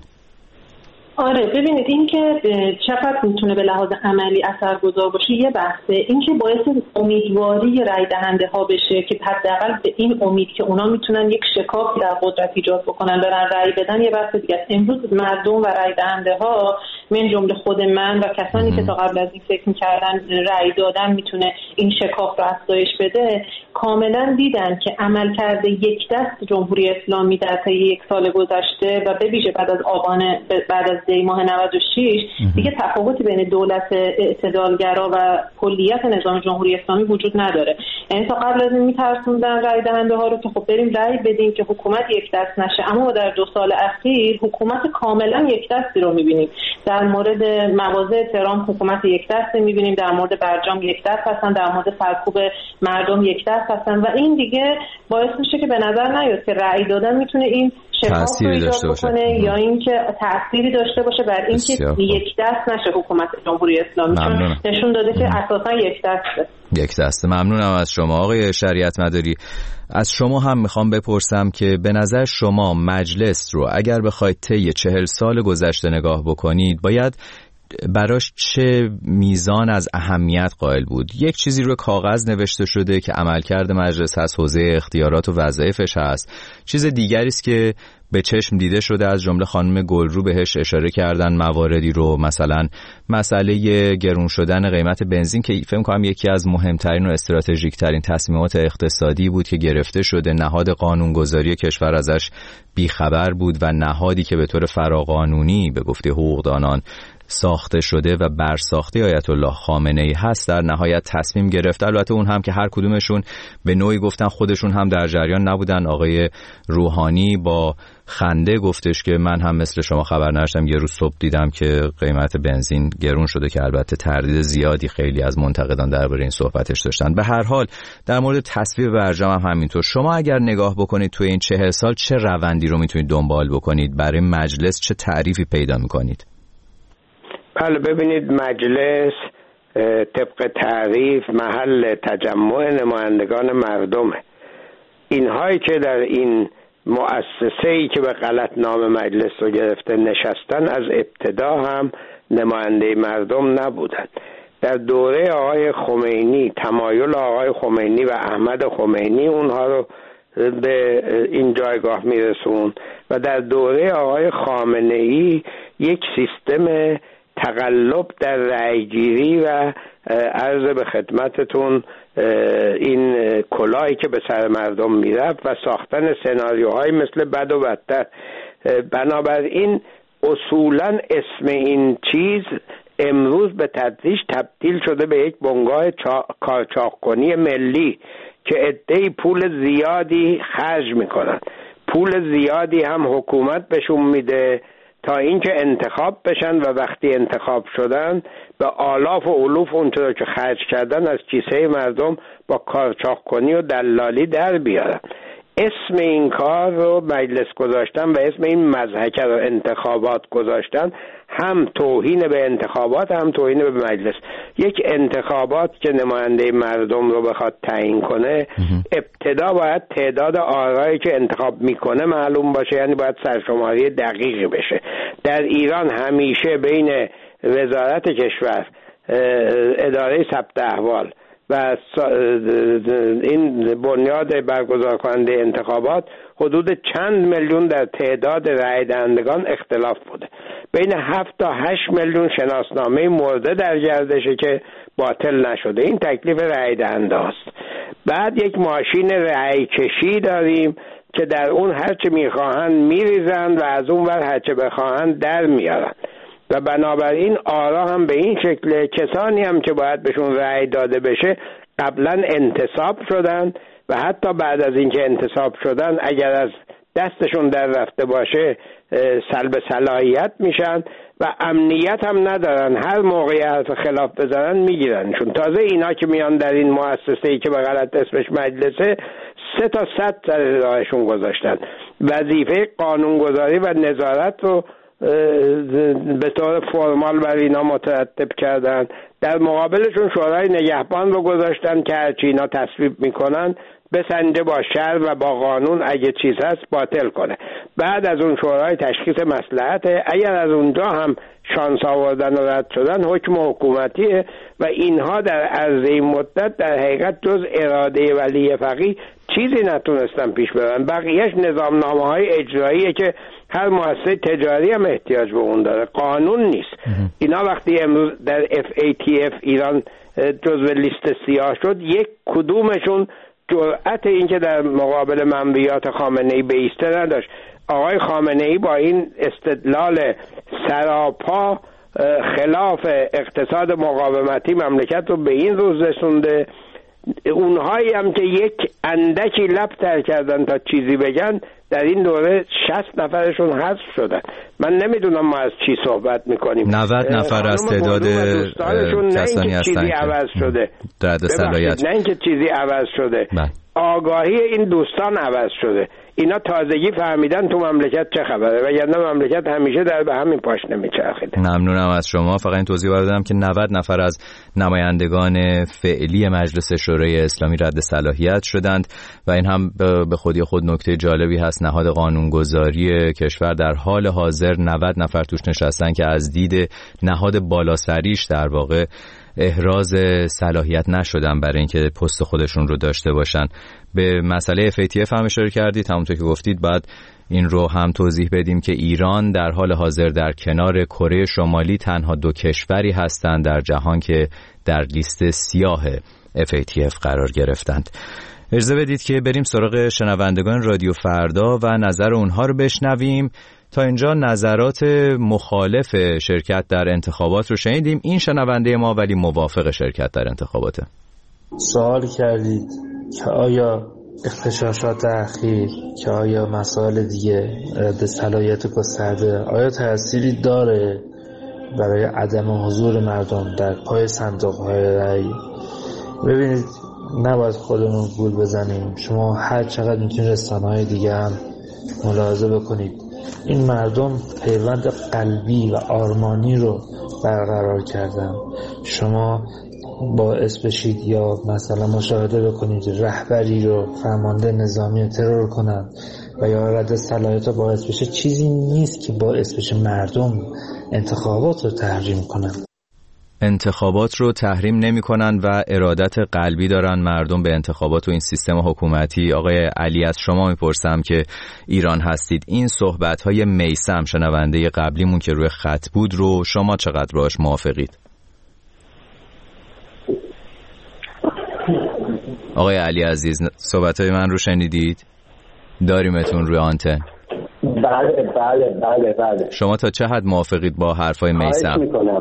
آره ببینید این که چقدر میتونه به لحاظ عملی اثرگذار باشه یه بحثه، این که باعث امیدواری رای دهنده ها بشه که حداقل به این امید که اونا میتونن یک شکافی در قدرت ایجاد بکنن برن رای بدن، یه بحث دیگه است. امروز مردم و رای دهنده ها من جمله خود من و کسانی که تا قبل از این فکر میکردن رای دادن میتونه این شکاف رو افزایش بده، کاملا دیدن که عملکرد یک دست جمهوری اسلامی در طی یک سال گذشته و به ویژه بعد از دی ماه 96 دیگه تفاوتی بین دولت اعتدالگرا و کلیت نظام جمهوری اسلامی وجود نداره. یعنی تا قبل از این میترسوندن رای دهنده ها رو که خب بریم رای بدیم که حکومت یک دست نشه، اما در 2 سال اخیر حکومت کاملا یک دستی رو میبینیم. در مورد مواضع ترامپ حکومت یک دستی میبینیم، در مورد برجام یک دست هستن، در مورد سرکوب مردم یک دست هستن و این دیگه باعث میشه که به نظر نیاد که رای دادن میتونه این تأثیری داشته باشه یا اینکه تأثیری داشته باشه بر اینکه یک دست نشه حکومت جمهوری اسلامی، چون نشون داده که اساسا یک دسته. ممنونم از شما آقای شریعت مداری. از شما هم میخوام بپرسم که به نظر شما مجلس رو اگر بخواید طی 40 سال گذشته نگاه بکنید باید براش چه میزان از اهمیت قائل بود؟ یک چیزی رو کاغذ نوشته شده که عملکرد مجلس هست، حوزه اختیارات و وظایفش هست. چیز دیگری است که به چشم دیده شده، از جمله خانم گلرو بهش اشاره کردن مواردی رو، مثلا مسئله گرون شدن قیمت بنزین که فکر کنم یکی از مهمترین و استراتژیک ترین تصمیمات اقتصادی بود که گرفته شده، نهاد قانونگذاری کشور ازش بیخبر بود و نهادی که به طور فراقانونی به گفته حقوقدانان ساخته شده و برساخته آیت الله خامنه‌ای هست در نهایت تصمیم گرفت. البته اون هم که هر کدومشون به نوعی گفتن خودشون هم در جریان نبودن. آقای روحانی با خنده گفتش که من هم مثل شما خبر نداشتم، یه روز صبح دیدم که قیمت بنزین گرون شده، که البته تردید زیادی خیلی از منتقدان درباره این صحبتش داشتن. به هر حال در مورد تصویب برجام هم همینطور. شما اگر نگاه بکنید توی این 40 سال چه روندی رو میتونید دنبال بکنید؟ برای مجلس چه تعریفی پیدا میکنید؟ بله ببینید، مجلس طبق تعریف محل تجمع نمایندگان مردمه. اینهایی که در این مؤسسه‌ای که به غلط نام مجلس رو گرفته نشستن از ابتدا هم نماینده مردم نبودن. در دوره آقای خمینی تمایل آقای خمینی و احمد خمینی اونها رو به این جایگاه میرسون و در دوره آقای خامنه‌ای یک سیستم تقلب در رأیگیری و عرض به خدمتتون این کلاهی که به سر مردم میرفت و ساختن سناریوهای مثل بد و بدتر. بنابراین اصولا اسم این چیز امروز به تدریج تبدیل شده به یک بنگاه کارچاق‌کنی ملی که عده‌ای پول زیادی خرج میکنن، پول زیادی هم حکومت بهشون میده تا اینکه انتخاب بشن و وقتی انتخاب شدن به آلاف و الوف اونطور که خرج کردن از کیسه مردم با کارچاق‌کنی و دلالی در بیارن. اسم این کار رو مجلس گذاشتن و اسم این مضحکه رو انتخابات گذاشتن، هم توهین به انتخابات هم توهین به مجلس. یک انتخابات که نماینده مردم رو بخواد تعیین کنه، ابتدا باید تعداد آرایی که انتخاب میکنه معلوم باشه، یعنی باید سرشماری دقیقی بشه. در ایران همیشه بین وزارت کشور، اداره ثبت احوال و این بنیاد برگزار کننده انتخابات حدود چند میلیون در تعداد رای دهندگان اختلاف بوده. بین 7 تا 8 میلیون شناسنامه مرده در گردشه که باطل نشده. این تکلیف رای دهنده است. بعد یک ماشین رای کشی داریم که در اون هرچه میخواهند میریزند و از اون ور هرچه بخواهند در میارن و بنابراین آرا هم به این شکل. کسانی هم که باید بهشون رأی داده بشه قبلا انتصاب شدن و حتی بعد از اینکه انتصاب شدن اگر از دستشون در رفته باشه سلب صلاحیت میشن و امنیت هم ندارن، هر موقعی حرف خلاف بزنن میگیرنشون. تازه اینا که میان در این مؤسسه‌ای که به غلط اسمش مجلسه 3 تا 100 سر راهشون گذاشتن. وظیفه قانونگذاری و نظارت رو به طور فرمال بر اینا مترتب کردن. در مقابلشون شورای نگهبان رو گذاشتن که هرچی اینا تصویب میکنن بسنجه با شرع و با قانون، اگه چیز هست باطل کنه. بعد از اون شورای تشخیص مصلحته، اگر از اونجا هم شانس آوردن و رد شدن حکم حکومتیه و اینها در عرض این مدت در حقیقت جز اراده ولی فقیه چیزی نتونستن پیش ببرن. بقیهش نظامنامه‌های اجراییه که هر مؤسسه تجاری هم احتیاج به اون داره، قانون نیست. اینا وقتی امروز در FATF ایران جزو لیست سیاه شد، یک کدومشون جرأت این که در مقابل منویات خامنه‌ای بایسته نداشت. آقای خامنه‌ای با این استدلال سراپا خلاف اقتصاد مقاومتی مملکت رو به این روز رسونده. اونهایی هم که یک اندکی لب تر کردن تا چیزی بگن در این دوره 60 نفرشون حذف شدن. من نمیدونم ما از چی صحبت میکنیم. 90 نفر از تعداد کسانی هستن که عوض شده. نه اینکه چیزی عوض شده، آگاهی این دوستان عوض شده. اینا تازگی فهمیدن تو مملکت چه خبره، وگرنه مملکت همیشه در به همین پاشنه میچرخیده. ممنونم از شما. فقط این توضیح بدم که 90 نفر از نمایندگان فعلی مجلس شورای اسلامی رد صلاحیت شدند و این هم به خودی خود نکته جالبی هست. نهاد قانونگذاری کشور در حال حاضر 90 نفر توش نشستن که از دید نهاد بالاسریش در واقع احراز صلاحیت نشدن برای اینکه پست خودشون رو داشته باشن. به مسئله FATF هم اشاره کردید، همونطور که گفتید بعد این رو هم توضیح بدیم که ایران در حال حاضر در کنار کره شمالی تنها 2 کشوری هستند در جهان که در لیست سیاه FATF قرار گرفتند. اجازه بدید که بریم سراغ شنوندگان رادیو فردا و نظر اونها رو بشنویم. تا اینجا نظرات مخالف شرکت در انتخابات رو شنیدیم. این شنونده ما ولی موافق شرکت در انتخاباته. سوال کردید که آیا اغتشاشات اخیر، که آیا مسائل دیگه رد صلاحیت گسترده آیا تأثیری داره برای عدم حضور مردم در پای صندوق‌های رأی؟ ببینید، نباید خودمون گول بزنیم. شما هر چقدر میتونید رسانه‌های دیگه هم ملاحظه بکنید، این مردم پیوند قلبی و آرمانی رو برقرار کردن. شما باعث بشید یا مثلا مشاهده بکنید رهبری رو فرمانده نظامی ترور کنن و یا رد صلاحیت رو باعث بشه، چیزی نیست که باعث بشه مردم انتخابات رو تحریم کنن. انتخابات رو تحریم نمی کنن و ارادت قلبی دارن مردم به انتخابات و این سیستم حکومتی. آقای علی، از شما میپرسم که ایران هستید، این صحبت‌های میثم شنونده قبلیمون که روی خط بود رو شما چقدر باهاش موافقید؟ آقای علی عزیز، صحبت‌های من رو شنیدید؟ داریمتون روی آنتن. بله. شما تا چه حد موافقید با حرفای میثم؟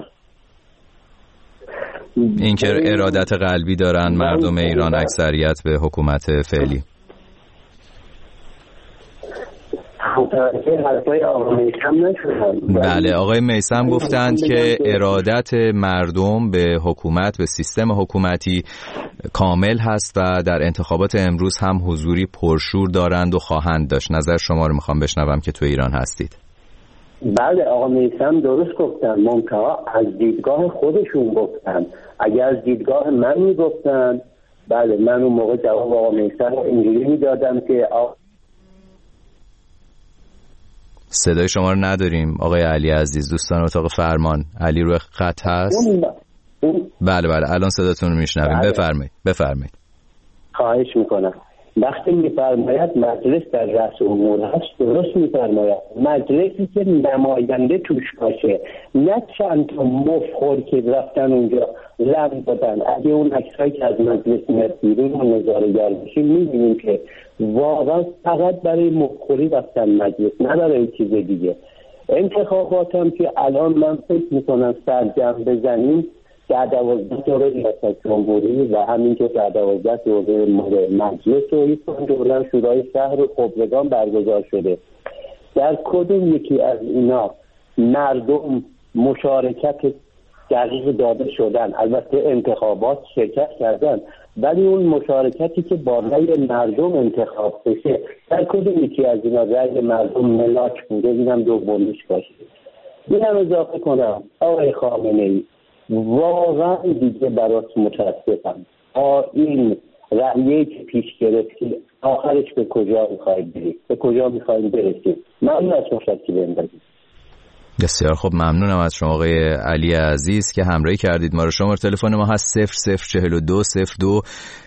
این که ارادت قلبی دارن مردم ایران اکثریت به حکومت فعلی. متوجه حرفای آقای میثم نشدم. بله آقای میثم گفتند که ارادت مردم به حکومت، به سیستم حکومتی کامل هست و در انتخابات امروز هم حضوری پرشور دارند و خواهند داشت. نظر شما رو میخوام بشنوم که تو ایران هستید. بله آقا میثم درست گفتن، منتها از دیدگاه خودشون گفتن. اگر از دیدگاه من میگفتن بله من اون موقع جواب آقا میثم اینجوری میدادم که صدای شما رو نداریم آقای علی عزیز. دوستان اتاق فرمان، علی روی خط هست؟ بله الان صداتون رو میشنویم. بفرمایید. خواهش میکنم. وقتی میفرماید مجلس در رأس امور هست، درست میفرماید. مجلسی که نماینده توش باشه، نه چند تا مفخور که رفتن اونجا لم دادن. اگه اون عکسایی که از مجلس میاد بیرون و نظاره‌گر بشیم میبینیم که واقعا فقط برای مفخوری رفتن مجلس، نه برای چیز دیگه. انتخابات هم که الان من فکر میکنم سرجم بزنیم در 12 دوره ریاست جمهوری و همینطور در 12 دوره مجلس و یک دوره شورای شهر و خبرگان برگزار شده. در کدوم یکی از اینا مردم مشارکت دقیق داده شدن؟ البته انتخابات شرکت کردن، ولی اون مشارکتی که با رأی مردم انتخاب بشه در کدوم یکی از اینا رأی مردم ملاک بوده؟ اینم دومیش باشه. اینم اضافه کنم آقای خامنه‌ای، واقعا دیگه برات متاسفم. این رأیی که پیش گرفتی آخرش به کجا میخواید برید؟ به کجا میخواید برسید؟ ممنون از مشارکتی بندازید. بسیار خب، ممنونم از شما آقای علی عزیز که همراهی کردید ما رو. شماره تلفن ما هست 0042 02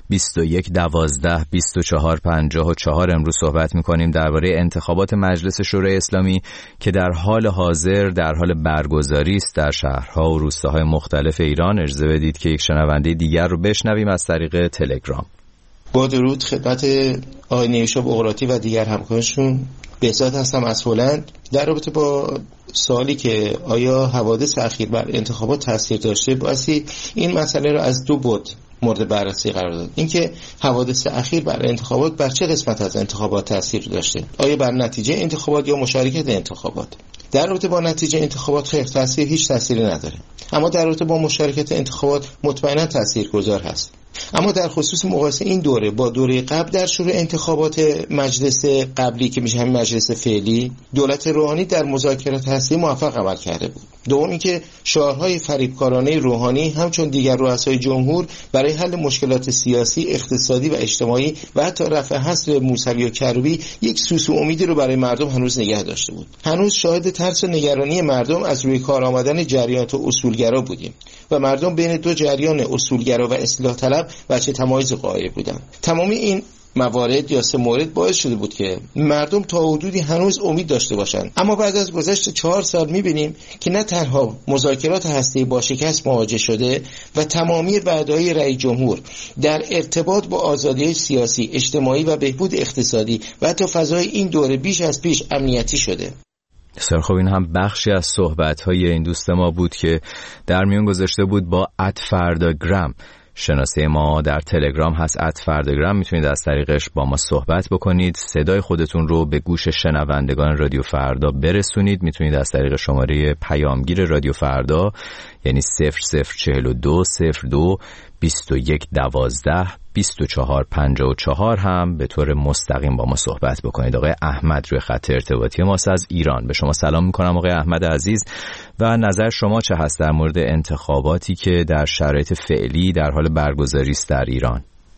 21 12 24 54. امروز صحبت میکنیم درباره انتخابات مجلس شورای اسلامی که در حال حاضر در حال برگزاری است در شهرها و روستاهای مختلف ایران. اجازه بدید که یک شنونده دیگر رو بشنویم از طریق تلگرام. با درود خدمت آقای نیوشا بغراتی و دیگر همکارشون. بهزاد هستم از هلند. در رابطه با سوالی که آیا حوادث اخیر بر انتخابات تاثیر داشته، بایستی این مسئله رو از دو بعد مورد بررسی قرار داد. اینکه حوادث اخیر بر انتخابات بر چه قسمت از انتخابات تاثیر داشته؟ آیا بر نتیجه انتخابات یا مشارکت انتخابات؟ در رابطه با نتیجه انتخابات خیر تاثیر هیچ تاثیری نداره، اما در رابطه با مشارکت انتخابات مطمئنا تاثیرگذار هست. اما در خصوص مقایسه این دوره با دوره قبل در شروع انتخابات مجلس قبلی که میشه همین مجلس فعلی، دولت روحانی در مذاکرات هستی موفق عمل کرده بود. دوم اینکه شعارهای فریبکارانه روحانی همچون دیگر رؤسای جمهور برای حل مشکلات سیاسی، اقتصادی و اجتماعی و حتی رفع حصر موسوی و کروبی یک سوسو امیدی رو برای مردم هنوز نگه داشته بود. هنوز شاهد ترس و نگرانی مردم از روی کار آمدن جریانات اصولگرا بودیم و مردم بین دو جریان اصولگرا و اصلاح طلب بچه تمایز قائل بودن. تمامی این موارد یا سه مورد باعث شده بود که مردم تا حدودی هنوز امید داشته باشند. اما بعد از گذشت 4 سال می‌بینیم که نه تنها مذاکرات هسته‌ای با شکست مواجه شده و تمامی وعده‌های رئیس جمهور در ارتباط با آزادی سیاسی، اجتماعی و بهبود اقتصادی و حتی فضای این دوره بیش از پیش امنیتی شده. بسیار خب، این هم بخشی از صحبت‌های این دوست ما بود که در میون گذاشته بود با @فرداگرام. شناسه ما در تلگرام هست @فرداگرام، میتونید از طریقش با ما صحبت بکنید، صدای خودتون رو به گوش شنوندگان رادیو فردا برسونید. میتونید از طریق شماره پیامگیر رادیو فردا یعنی 0042 02 21 12 24 54 هم به طور مستقیم با ما صحبت بکنید. آقای احمد روی خط ارتباطی ماست از ایران. به شما سلام میکنم آقای احمد عزیز و نظر شما چه هست در مورد انتخاباتی که در شرایط فعلی در حال برگزاری است در ایران؟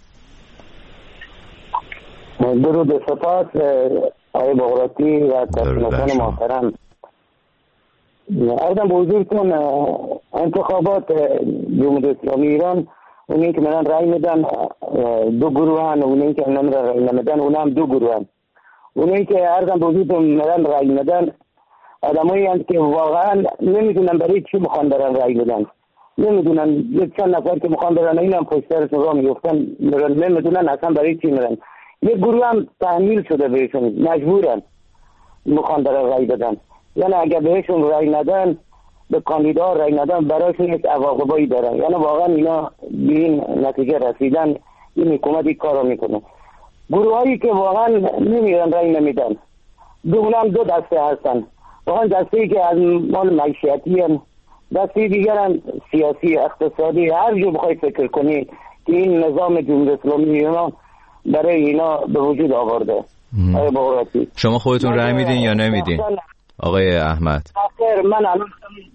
درود سپاس آقای بغراتی و تشکیلاتان محترم. عرضم به حضورتون انتخابات جمهوری اسلامی ایران، اونایی که میرن رای میدن دو گروهن، اونایی که نمیرن رای نمیدن اون هم دو گروهن. اونایی که عرضم به حضورتون میرن رای میدن آدمایی هستند که واقعا نمیدونن برای چی میخوان برن رای بدن، نمیدونن. یک چند نفر که میخوان برن اینم پشت سرشون راه میفتن، نمیدونن اصلا برای چی میرن. یک گروه هم تحمیل شده بهشون، مجبورن میخوان برن رای بدن. یعنی اگر بهشون رای ندن، به کاندیدا رای ندن، برایشون یک عواقبایی دارن. یعنی واقعا اینا به این نتیجه رسیدن این حکومت این کارو میکنه. گروهایی که واقعا نمیرن رای نمیدن، بمونم دو دسته هستن، واقعا دسته‌ای که از مال معیشتی هم، دسته دیگر هم سیاسی، اقتصادی، هر جو بخوای فکر کنی که این نظام جمهوری اسلامی اینا برای اینا به وجود آورده. آقای بغراتی، شما خودتون رأی میدین یا نمیدین آقای احمد؟ آخر من الان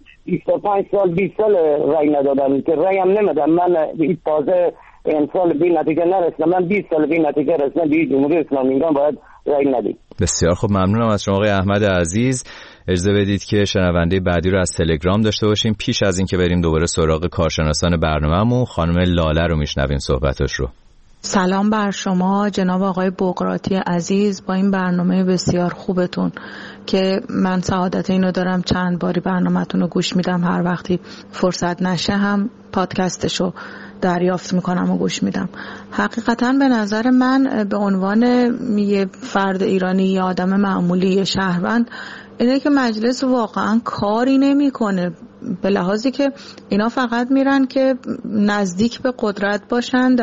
25 سال 20 سال رأی ندادم که رأیم نمیدم. من تازه امسال به نتیجه نرسیدم، من 20 سال به نتیجه رسیدم. به جمهوری اسلامی ایران باید رأی ندید. بسیار خوب، ممنونم از شما آقای احمد عزیز. اجازه بدید که شنونده بعدی رو از تلگرام داشته باشیم. پیش از این که بریم دوباره سراغ کارشناسان برنامه‌مون، خانم لاله رو میشنویم صحبتش رو. سلام بر شما جناب آقای بغراتی عزیز با این برنامه بسیار خوبتون که من سعادت اینو دارم چند باری برنامه‌تون رو گوش میدم، هر وقتی فرصت نشه هم پادکستشو دریافت میکنم و گوش میدم. حقیقتا به نظر من به عنوان یه فرد ایرانی، یه آدم معمولی، یه شهروند، اینه که مجلس واقعا کاری نمیکنه، به لحاظی که اینا فقط میرن که نزدیک به قدرت باشن،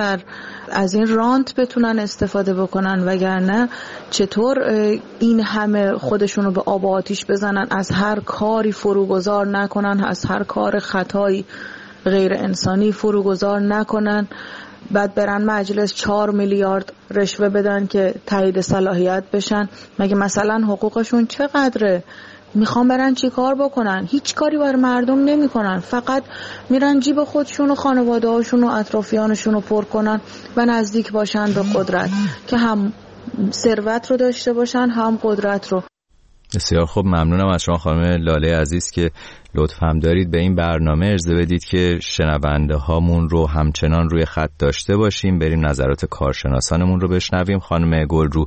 از این رانت بتونن استفاده بکنن، وگرنه چطور این همه خودشونو به آب و آتیش بزنن، از هر کاری فروگذار نکنن، از هر کار خطایی غیر انسانی فروگذار نکنن، بعد برن مجلس 4 میلیارد رشوه بدن که تایید صلاحیت بشن. مگه مثلا حقوقشون چقدره؟ میخوان برن چی کار بکنن؟ هیچ کاری برای مردم نمی کنن، فقط میرن جیب خودشون و خانواده هاشون و اطرافیانشون رو پر کنن و نزدیک باشن به قدرت، که هم ثروت رو داشته باشن هم قدرت رو. بسیار خوب، ممنونم از شما خانم لاله عزیز که لطف هم دارید به این برنامه. اجازه بدید که شنونده هامون رو همچنان روی خط داشته باشیم، بریم نظرات کارشناسانمون رو بشنویم. خانم گلرو،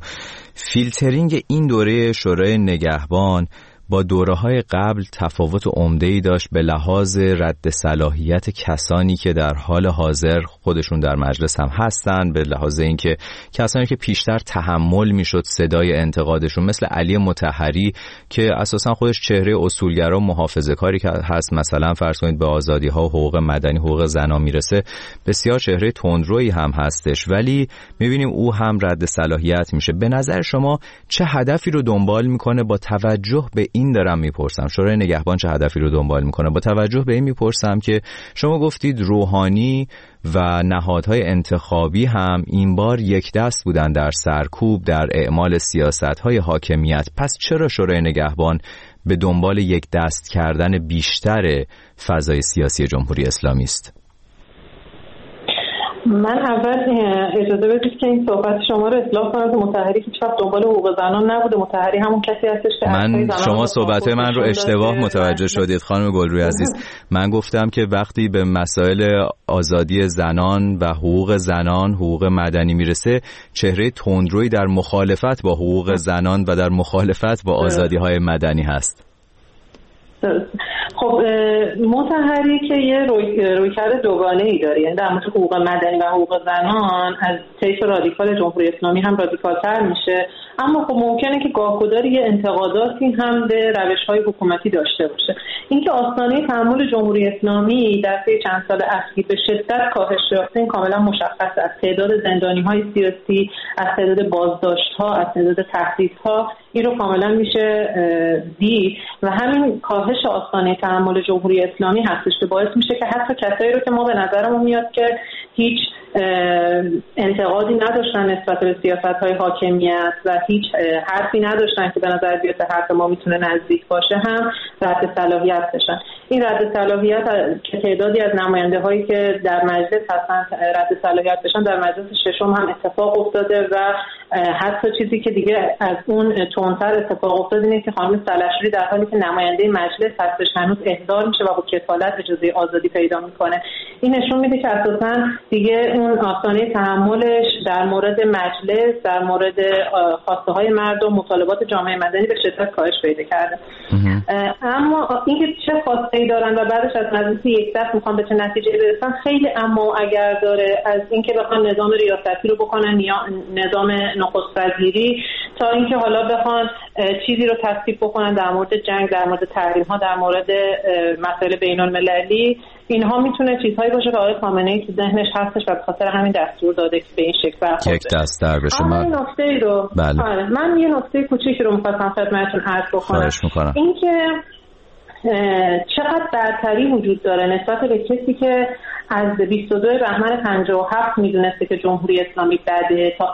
فیلترینگ این دوره شورای نگهبان با دوره‌های قبل تفاوت عمده‌ای داشت به لحاظ رد صلاحیت کسانی که در حال حاضر خودشون در مجلس هم هستن، به لحاظ اینکه کسانی که پیشتر تحمل میشد صدای انتقادشون، مثل علی مطهری که اساسا خودش چهره اصولگرا و محافظه‌کاری که هست، مثلا فرض کنید به آزادی‌ها و حقوق مدنی، حقوق زنان میرسه، بسیار چهره تندرویی هم هستش، ولی می‌بینیم او هم رد صلاحیت میشه. به نظر شما چه هدفی رو دنبال میکنه؟ با توجه به این دارم میپرسم شورای نگهبان چه هدفی رو دنبال میکنه؟ با توجه به این میپرسم که شما گفتید روحانی و نهادهای انتخابی هم این بار یک دست بودن در سرکوب در اعمال سیاست‌های حاکمیت، پس چرا شورای نگهبان به دنبال یک دست کردن بیشتر فضای سیاسی جمهوری اسلامی است؟ من اول اجازه بدید که این صحبت شما رو اصلاح کنم که مطهری هیچ وقت دنبال حقوق زنان نبوده. مطهری همون کسی هستش که شما صحبت‌های من رو اشتباه متوجه شدید خانم گلروی عزیز. من گفتم که وقتی به مسائل آزادی زنان و حقوق زنان، حقوق مدنی میرسه، چهره تندرویی در مخالفت با حقوق زنان و در مخالفت با آزادی‌های مدنی هست. خب مطهری که یه رویکرد دوگانه‌ای داره، یعنی در مورد حقوق مدنی و حقوق زنان از طیف رادیکال جمهوری اسلامی هم رادیکال‌تر میشه، اما خب ممکنه که گاه‌گداری یه انتقاداتی هم به روش‌های حکومتی داشته باشه. اینکه آستانه تحمل جمهوری اسلامی در طی چند سال اخیر به شدت کاهش یافته، این کاملا مشخص است. تعداد زندانی‌های سیاسی، از تعداد بازداشت‌ها، از تعداد تهدیدها، این رو کاملا میشه دید و همین کاهش آستانه تحمل جمهوری اسلامی هستش که باعث میشه که حتی کسایی رو که ما به نظرمون میاد که هیچ انتقادی نداشتن نسبت به سیاست‌های حاکمیت و هیچ حرفی نداشتن که به نظر بیاد به حرف ما میتونه نزدیک باشه، هم رد صلاحیت بشن. این رد صلاحیت که تعدادی از نماینده‌هایی که در مجلس هستن رد صلاحیت بشن، در مجلس ششم هم اتفاق افتاده و حتی چیزی که دیگه از اون تندتر اتفاق افتاد اینه که خانم سلشوری در حالی که نماینده مجلس هستش هنوز احضار میشه و با کفالت اجازه آزادی پیدا میکنه. این نشون میده که اساساً دیگه اون آستانه تحملش در مورد مجلس، در مورد خواسته های مردم، مطالبات جامعه مدنی به شدت کاهش پیدا کرده. اما اینکه چه خواسته ای دارن و بعدش از مجلس یک دست میخوان به چه نتیجه برسن خیلی اما اگر داره، از اینکه بخوان نظام ریاستی رو بکنن یا نظام نخست وزیری، تا اینکه حالا بخوان چیزی رو تصویب بکنن در مورد جنگ، در مورد تحریم ها، در مورد مسائل بین المللی. اینها میتونه چیزهایی باشه که آقای خامنه‌ای تو ذهنش هستش و به خاطر همین دستور داده که به این شکل برخورد یک دست در بشه. من یه نکته کوچیکی رو می‌خواستم خدمتتون عرض بکنم. اینکه چقدر برتری وجود داره نسبت به کسی که از 22 بهمن 57 میدونسته که جمهوری اسلامی بده تا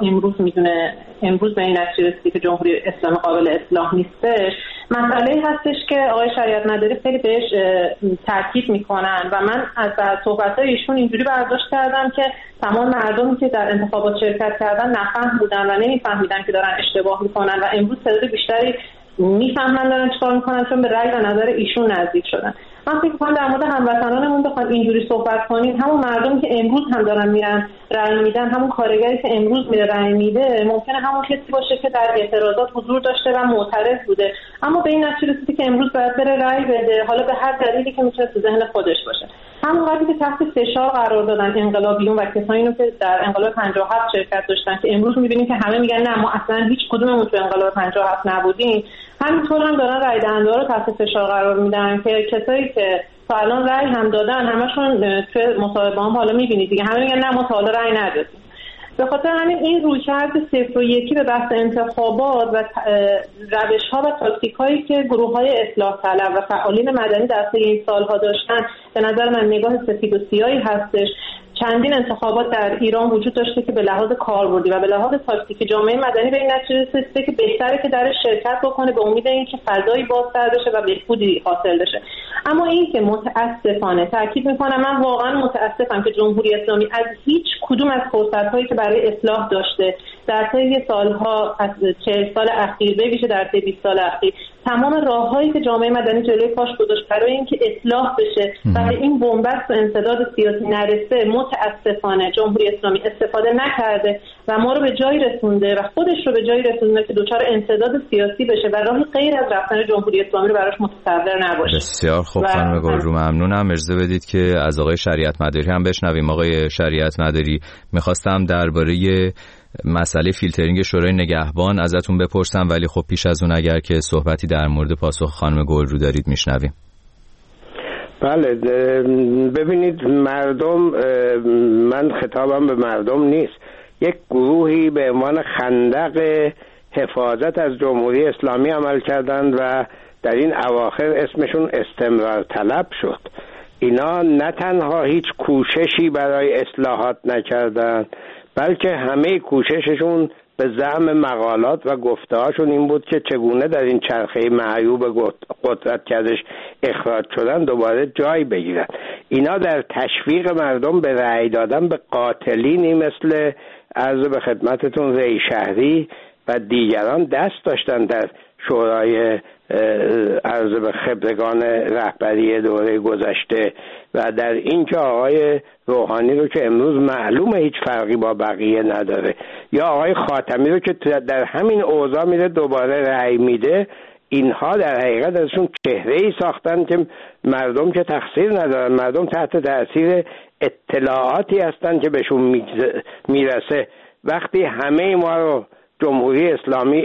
امروز به این نتیجه رسیده که جمهوری اسلامی قابل اصلاح نیستش. مسئله هستش که آقای شریعت مداری خیلی بهش تاکید میکنن و من از صحبت‌های ایشون اینجوری برداشت کردم که تمام مردمی که در انتخابات شرکت کردن نفهم بودن و نمیفهمیدن که دارن اشتباه میکنن و امروز تعداد بیشتری میفهمن دارن چیکار میکنن چون به رأی و نظر ایشون نزدیک شدن. من فکر می‌کنم در مورد هموطنانمون بخوام اینجوری صحبت کنیم، همون مردمی که امروز هم دارن میرن رأی میدن، همون کارگری که امروز میره رأی میده، ممکنه همون کسی باشه که در اعتراضات حضور داشته و معترض بوده اما به این نتیجه رسیده که امروز باید بره رأی بده، حالا به هر دلیلی که میتونه تو ذهن خودش باشه. همون وقتی که تحت فشار قرار دادن انقلابیون و کسایی که در انقلاب 57 شرکت داشتن که امروز می‌بینیم که همه میگن نه ما اصلا هیچ کدوممون تو انقلاب 57 نبودیم، همینطور هم دارن رأی دهنده‌ها رو تحت فشار قرار میدن که کسایی که تا الان رأی هم دادن همشون توی مصاحبه هم حالا می‌بینید دیگه همه میگن نه ما تا حالا رأی ندادیم. به خاطر همین این رویکرد صفر و یکی به بحث انتخابات و روش‌ها و تاکتیک‌هایی که گروه‌های اصلاح طلب و فعالین مدنی در طی این سال‌ها داشتن به نظر من نگاه سفید و سیاهی هستش. چندین انتخابات در ایران وجود داشته که به لحاظ کاربردی و به لحاظ تاکتیک جامعه مدنی به این نتیجه رسیده که بهتره که درش شرکت بکنه به امید اینکه فضایی بازتر بشه و بهبودی حاصل بشه. اما این که متاسفانه تاکید میکنم من واقعا متاسفم که جمهوری اسلامی از هیچ کدوم از فرصت‌هایی که برای اصلاح داشته در طی سالها از 40 سال اخیر به ویژه در طی 20 سال اخیر تمام راههایی که جامعه مدنی جلوی پاش گذاشت برای اینکه اصلاح بشه و این بنبست و انسداد سیاسی نرسه، متاسفانه جمهوری اسلامی استفاده نکرده و ما رو به جایی رسونده و خودش رو به جایی رسونده که دچار انسداد سیاسی بشه و راهی غیر از رفتن جمهوری اسلامی رو براش متصور نباشه. بسیار خوب خانم گلرو، ممنونم. اجازه بدید که از آقای شریعت مداری هم بشنویم. آقای شریعت مداری، می‌خواستم درباره مسئله فیلترینگ شورای نگهبان ازتون بپرسم ولی خب پیش از اون اگر که صحبتی در مورد پاسخ خانم گلرو دارید میشنویم. بله ببینید مردم، من خطابم به مردم نیست، یک گروهی به عنوان خندق حفاظت از جمهوری اسلامی عمل کردند و در این اواخر اسمشون استمرار طلب شد. اینا نه تنها هیچ کوششی برای اصلاحات نکردند بلکه همه کوشششون به زعم مقالات و گفته‌هاشون این بود که چگونه در این چرخه معیوب قدرت کردش اخراج شدن دوباره جای بگیرن. اینا در تشویق مردم به رأی دادن به قاتلینی مثل عرض به خدمتتون ری شهری و دیگران دست داشتن در شورای عرض به خبرگان رهبری دوره گذشته و در این که آقای روحانی رو که امروز معلومه هیچ فرقی با بقیه نداره یا آقای خاتمی رو که در همین اوضاع میره دوباره رأی میده، اینها در حقیقت ازشون چهره‌ای ساختن که مردم که تقصیر ندارن، مردم تحت تأثیر اطلاعاتی هستن که بهشون میرسه. وقتی همه ما رو جمهوری اسلامی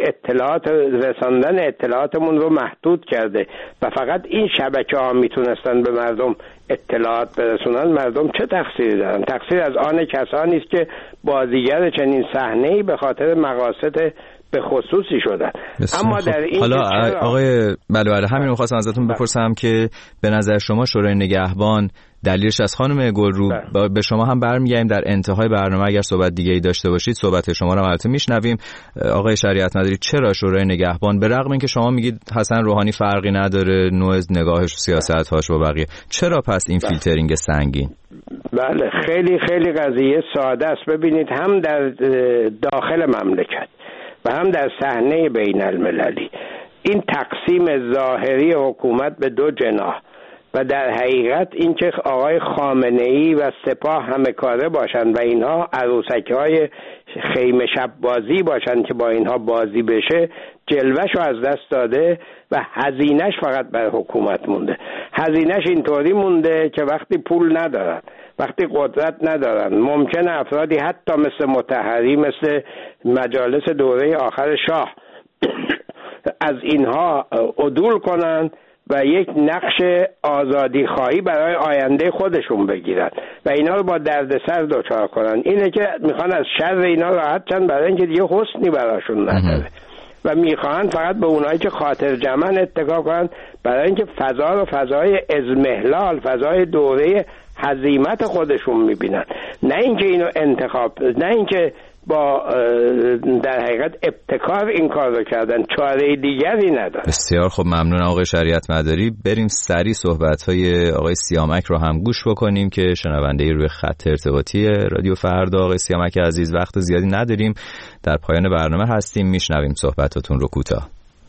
رساندن اطلاعاتمون رو محدود کرده و فقط این شبکه‌ها میتونستن به مردم اطلاعات برسونن، مردم چه تقصیری دارن؟ تقصیر از آن کسانی است که بازیگر چنین صحنه‌ای به خاطر مقاصد به خصوصی شدن. اما در این حالا آقای بله همین رو خواستم ازتون بپرسم که به نظر شما شورای نگهبان دلیلش از خانم گلرو به شما هم برمیگردیم در انتهای برنامه اگر صحبت دیگه‌ای داشته باشید صحبت شما رو البته میشنویم. آقای شریعت مداری، چرا شورای نگهبان به رغم اینکه شما میگید حسن روحانی فرقی نداره نوع نگاهش و سیاست‌هاش با بقیه، چرا پس این فیلترینگ سنگین؟ بله خیلی خیلی قضیه ساده است. ببینید هم در داخل مملکت و هم در صحنه بین المللی این تقسیم ظاهری حکومت به دو جناح و در حقیقت اینکه آقای خامنه‌ای و سپاه همه کاره باشند و اینها عروسک‌های خیمه شب بازی باشند که با اینها بازی بشه، جلوه‌شو از دست داده و هزینه‌اش فقط بر حکومت مونده. هزینهش اینطوری مونده که وقتی پول ندارن، وقتی قدرت ندارن، ممکنه افرادی حتی مثل مطهری، مثل مجالس دوره آخر شاه از اینها عدول کنن و یک نقش آزادی خواهی برای آینده خودشون بگیرن و اینا رو با دردسر دچار کنن. اینه که میخوان از شر اینا راحت شن برای اینکه دیگه حسنی براشون نداره و میخوان فقط به اونایی که خاطر جمعن اتکا کنن برای اینکه فضا رو فضای اضمحلال، فضای دوره هزیمت خودشون میبینن، نه اینکه اینو نه اینکه با در حقیقت ابتکار این کار رو کردن، چاره دیگری نداره. بسیار خب، ممنون آقای شریعت مداری. بریم سری صحبت‌های آقای سیامک رو هم گوش بکنیم که شنونده روی خط ارتباطی رادیو فردا. آقای سیامک عزیز، وقت زیادی نداریم، در پایان برنامه هستیم، میشنویم صحبتاتون رو کوتاه.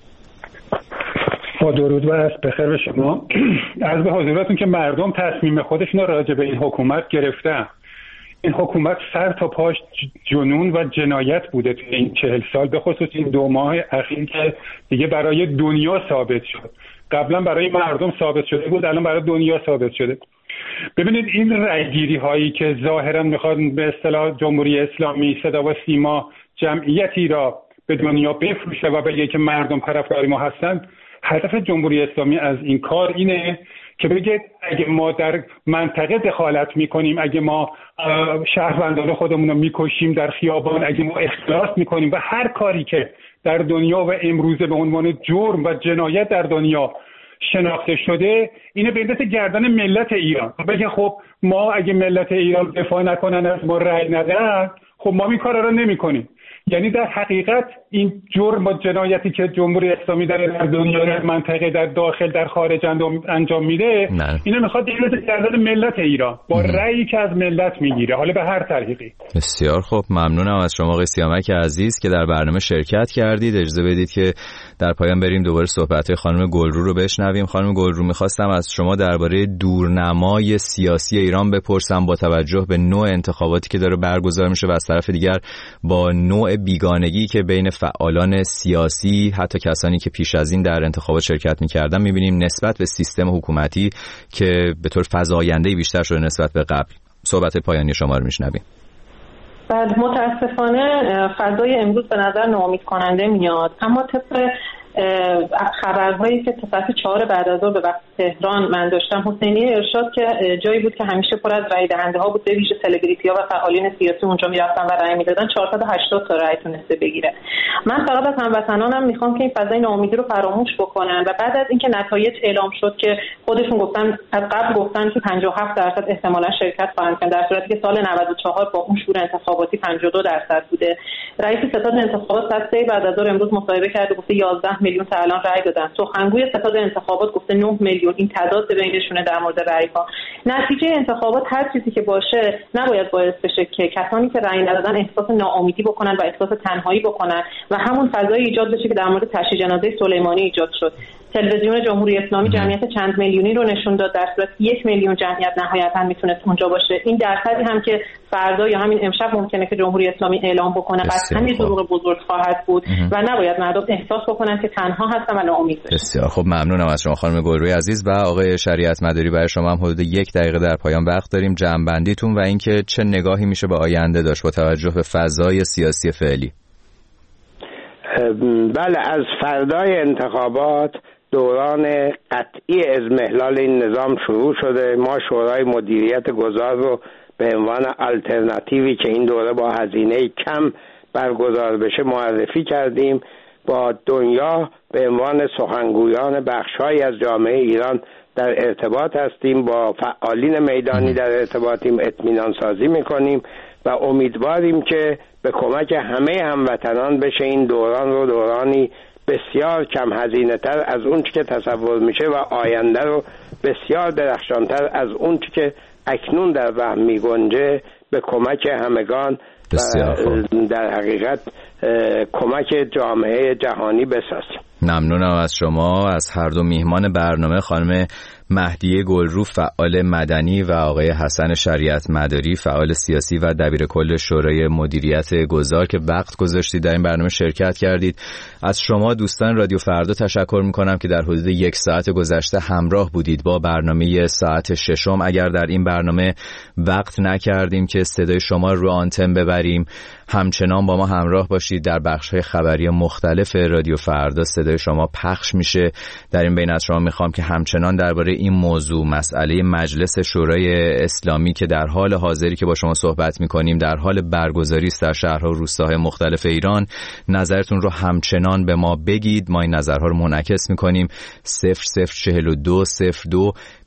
با درود و عصر بخیر به شما. عرض به حضورتون که مردم تصمیم خودشون رو راجع به این حکومت گرفتن. این حکومت سر تا پاش جنون و جنایت بوده تو این 40 سال، به خصوص این 2 ماه اخیر که دیگه برای دنیا ثابت شد. قبلا برای مردم ثابت شده بود، الان برای دنیا ثابت شده. ببینید این رأیگیری هایی که ظاهرا میخواد به اصطلاح جمهوری اسلامی صدا و سیما جمعیتی را به دنیا بفروشه و بگه که مردم طرفدار ما هستن، هدف جمهوری اسلامی از این کار اینه که بگه اگه ما در منطقه دخالت میکنیم، اگه ما شهروندان خودمون رو میکشیم در خیابان، اگه ما اختلاس میکنیم و هر کاری که در دنیا و امروزه به عنوان جرم و جنایت در دنیا شناخته شده، اینه به دست گردن ملت ایران. بگه خب ما اگه ملت ایران دفاع نکنن، از ما رأی ندن، خب ما این کارا رو نمیکنیم. یعنی در حقیقت این جرم و جنایتی که جمهوری اسلامی در دنیا، در منطقه، در داخل، در خارج انجام میده، اینو میخواد دیگه گردن ملت ایران با رأیی که از ملت میگیره، حالا به هر طریقی. بسیار خوب، ممنونم از شما آقای سیامک عزیز که در برنامه شرکت کردید. اجازه بدید که در پایان بریم دوباره صحبت‌های خانم گلرو رو بشنویم. خانم گلرو، می‌خواستم از شما درباره دورنمای سیاسی ایران بپرسم با توجه به نوع انتخاباتی که داره برگزار میشه و از طرف دیگر با نوع بیگانگی که بین فعالان سیاسی، حتی کسانی که پیش از این در انتخابات شرکت می‌کردن، می‌بینیم نسبت به سیستم حکومتی که به طور فزاینده‌ای بیشتر شده نسبت به قبل. صحبت پایانی شما رو می‌شنویم. بله، متاسفانه فضای امروز به نظر ناامید کننده میاد، اما طبق خبرهایی که تا ساعت 4 بعد از ظهر به وقت تهران من داشتم، حسینیه ارشاد که جایی بود که همیشه پر از رای دهنده ها بود، به ویژه سلبریتی‌ها و فعالین سیاسی اونجا میرفتن و رای میدادن، 480 تا رای تونسته بگیره. من فقط از هموطنانم میخوام که این فضای ناامیدی رو فراموش بکنن و بعد از اینکه نتایج اعلام شد که خودشون گفتن، از قبل گفتن که 57% احتمالاً شرکت خواهند کرد، در صورتی که سال 94 با اون شور انتخاباتی 52% بوده. رئیس ستاد انتخابات ساعت 3 بعد از ظهر امروز مصاحبه کرد و گفته 11 میلیون تا الان رای دادن. سخنگوی ستاد انتخابات گفته 9 میلیون. این تعداد بینشونه در مورد رای‌ها. نتیجه انتخابات هر چیزی که باشه نباید باعث بشه که کسانی که رای ندادن احساس ناامیدی بکنن و احساس تنهایی بکنن و همون فضای ایجاد بشه که در مورد تشییع جنازه سلیمانی ایجاد شد. تلویزیون جمهوری اسلامی جمعیت چند میلیونی رو نشون داد، در صورت 1 میلیون جمعیت نهایتاً میتونه اونجا باشه. این درصدی هم که فردا یا همین امشب ممکنه که جمهوری اسلامی اعلام بکنه قطعاً یه دروغ بزرگ خواهد بود و نباید مردم احساس بکنن که تنها هستن و ناامید بشن. بسیار خب، ممنونم از شما خانم گلروی عزیز و آقای شریعت مداری. برای شما هم حدود 1 دقیقه در پایان وقت داریم، جمع‌بندیتون و اینکه چه نگاهی میشه به آینده داشت با توجه به فضای سیاسی فعلی. بله، از فردای انتخابات دوران قطعی اضمحلال این نظام شروع شده. ما شورای مدیریت گذار رو به عنوان آلترناتیوی که این دوره با هزینه کم برگزار بشه معرفی کردیم. با دنیا به عنوان سخنگویان بخش‌هایی از جامعه ایران در ارتباط هستیم، با فعالین میدانی در ارتباطیم، اطمینان سازی می‌کنیم و امیدواریم که به کمک همه هموطنان بشه این دوران رو دورانی بسیار کم هزینه تر از اون که تصور میشه و آینده رو بسیار درخشانتر از اون که اکنون در وهم میگنجه به کمک همگان در حقیقت کمک جامعه جهانی بسازیم. ممنونم از شما، از هر دو میهمان برنامه، خانم مهدی گلرو فعال مدنی و آقای حسن شریعت مداری فعال سیاسی و دبیر کل شورای مدیریت گذار که وقت گذاشتید در این برنامه شرکت کردید. از شما دوستان رادیو فردا تشکر میکنم که در حدود 1 ساعت گذشته همراه بودید با برنامه ساعت 6. اگر در این برنامه وقت نکردیم که صدای شما رو آنتن ببریم، همچنان با ما همراه باشید. در بخش‌های خبری مختلف رادیو فردا صدای شما پخش میشه. در این بین از شما میخوام که همچنان درباره این موضوع، مسئله مجلس شورای اسلامی که در حال حاضری که با شما صحبت میکنیم در حال برگزاری است در شهرها و روستاهای مختلف ایران، نظرتون رو همچنان به ما بگید. ما این نظرها رو منعکس میکنیم. 004202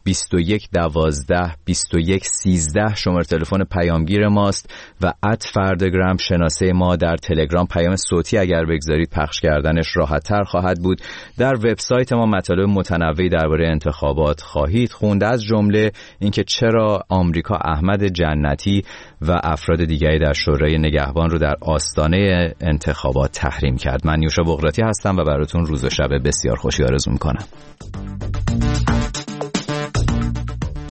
2112 شماره تلفن پیامگیر ماست و @فرداگرام شناسه ما در تلگرام. پیام صوتی اگر بگذارید پخش کردنش راحت‌تر خواهد بود. در وبسایت ما مطالب متنوعی درباره انتخابات خواهید خوند، از جمله اینکه چرا آمریکا احمد جنتی و افراد دیگری در شورای نگهبان رو در آستانه انتخابات تحریم کرد. من نیوشا بقراتی هستم و براتون روز و شب بسیار خوشی آرزو می‌کنم.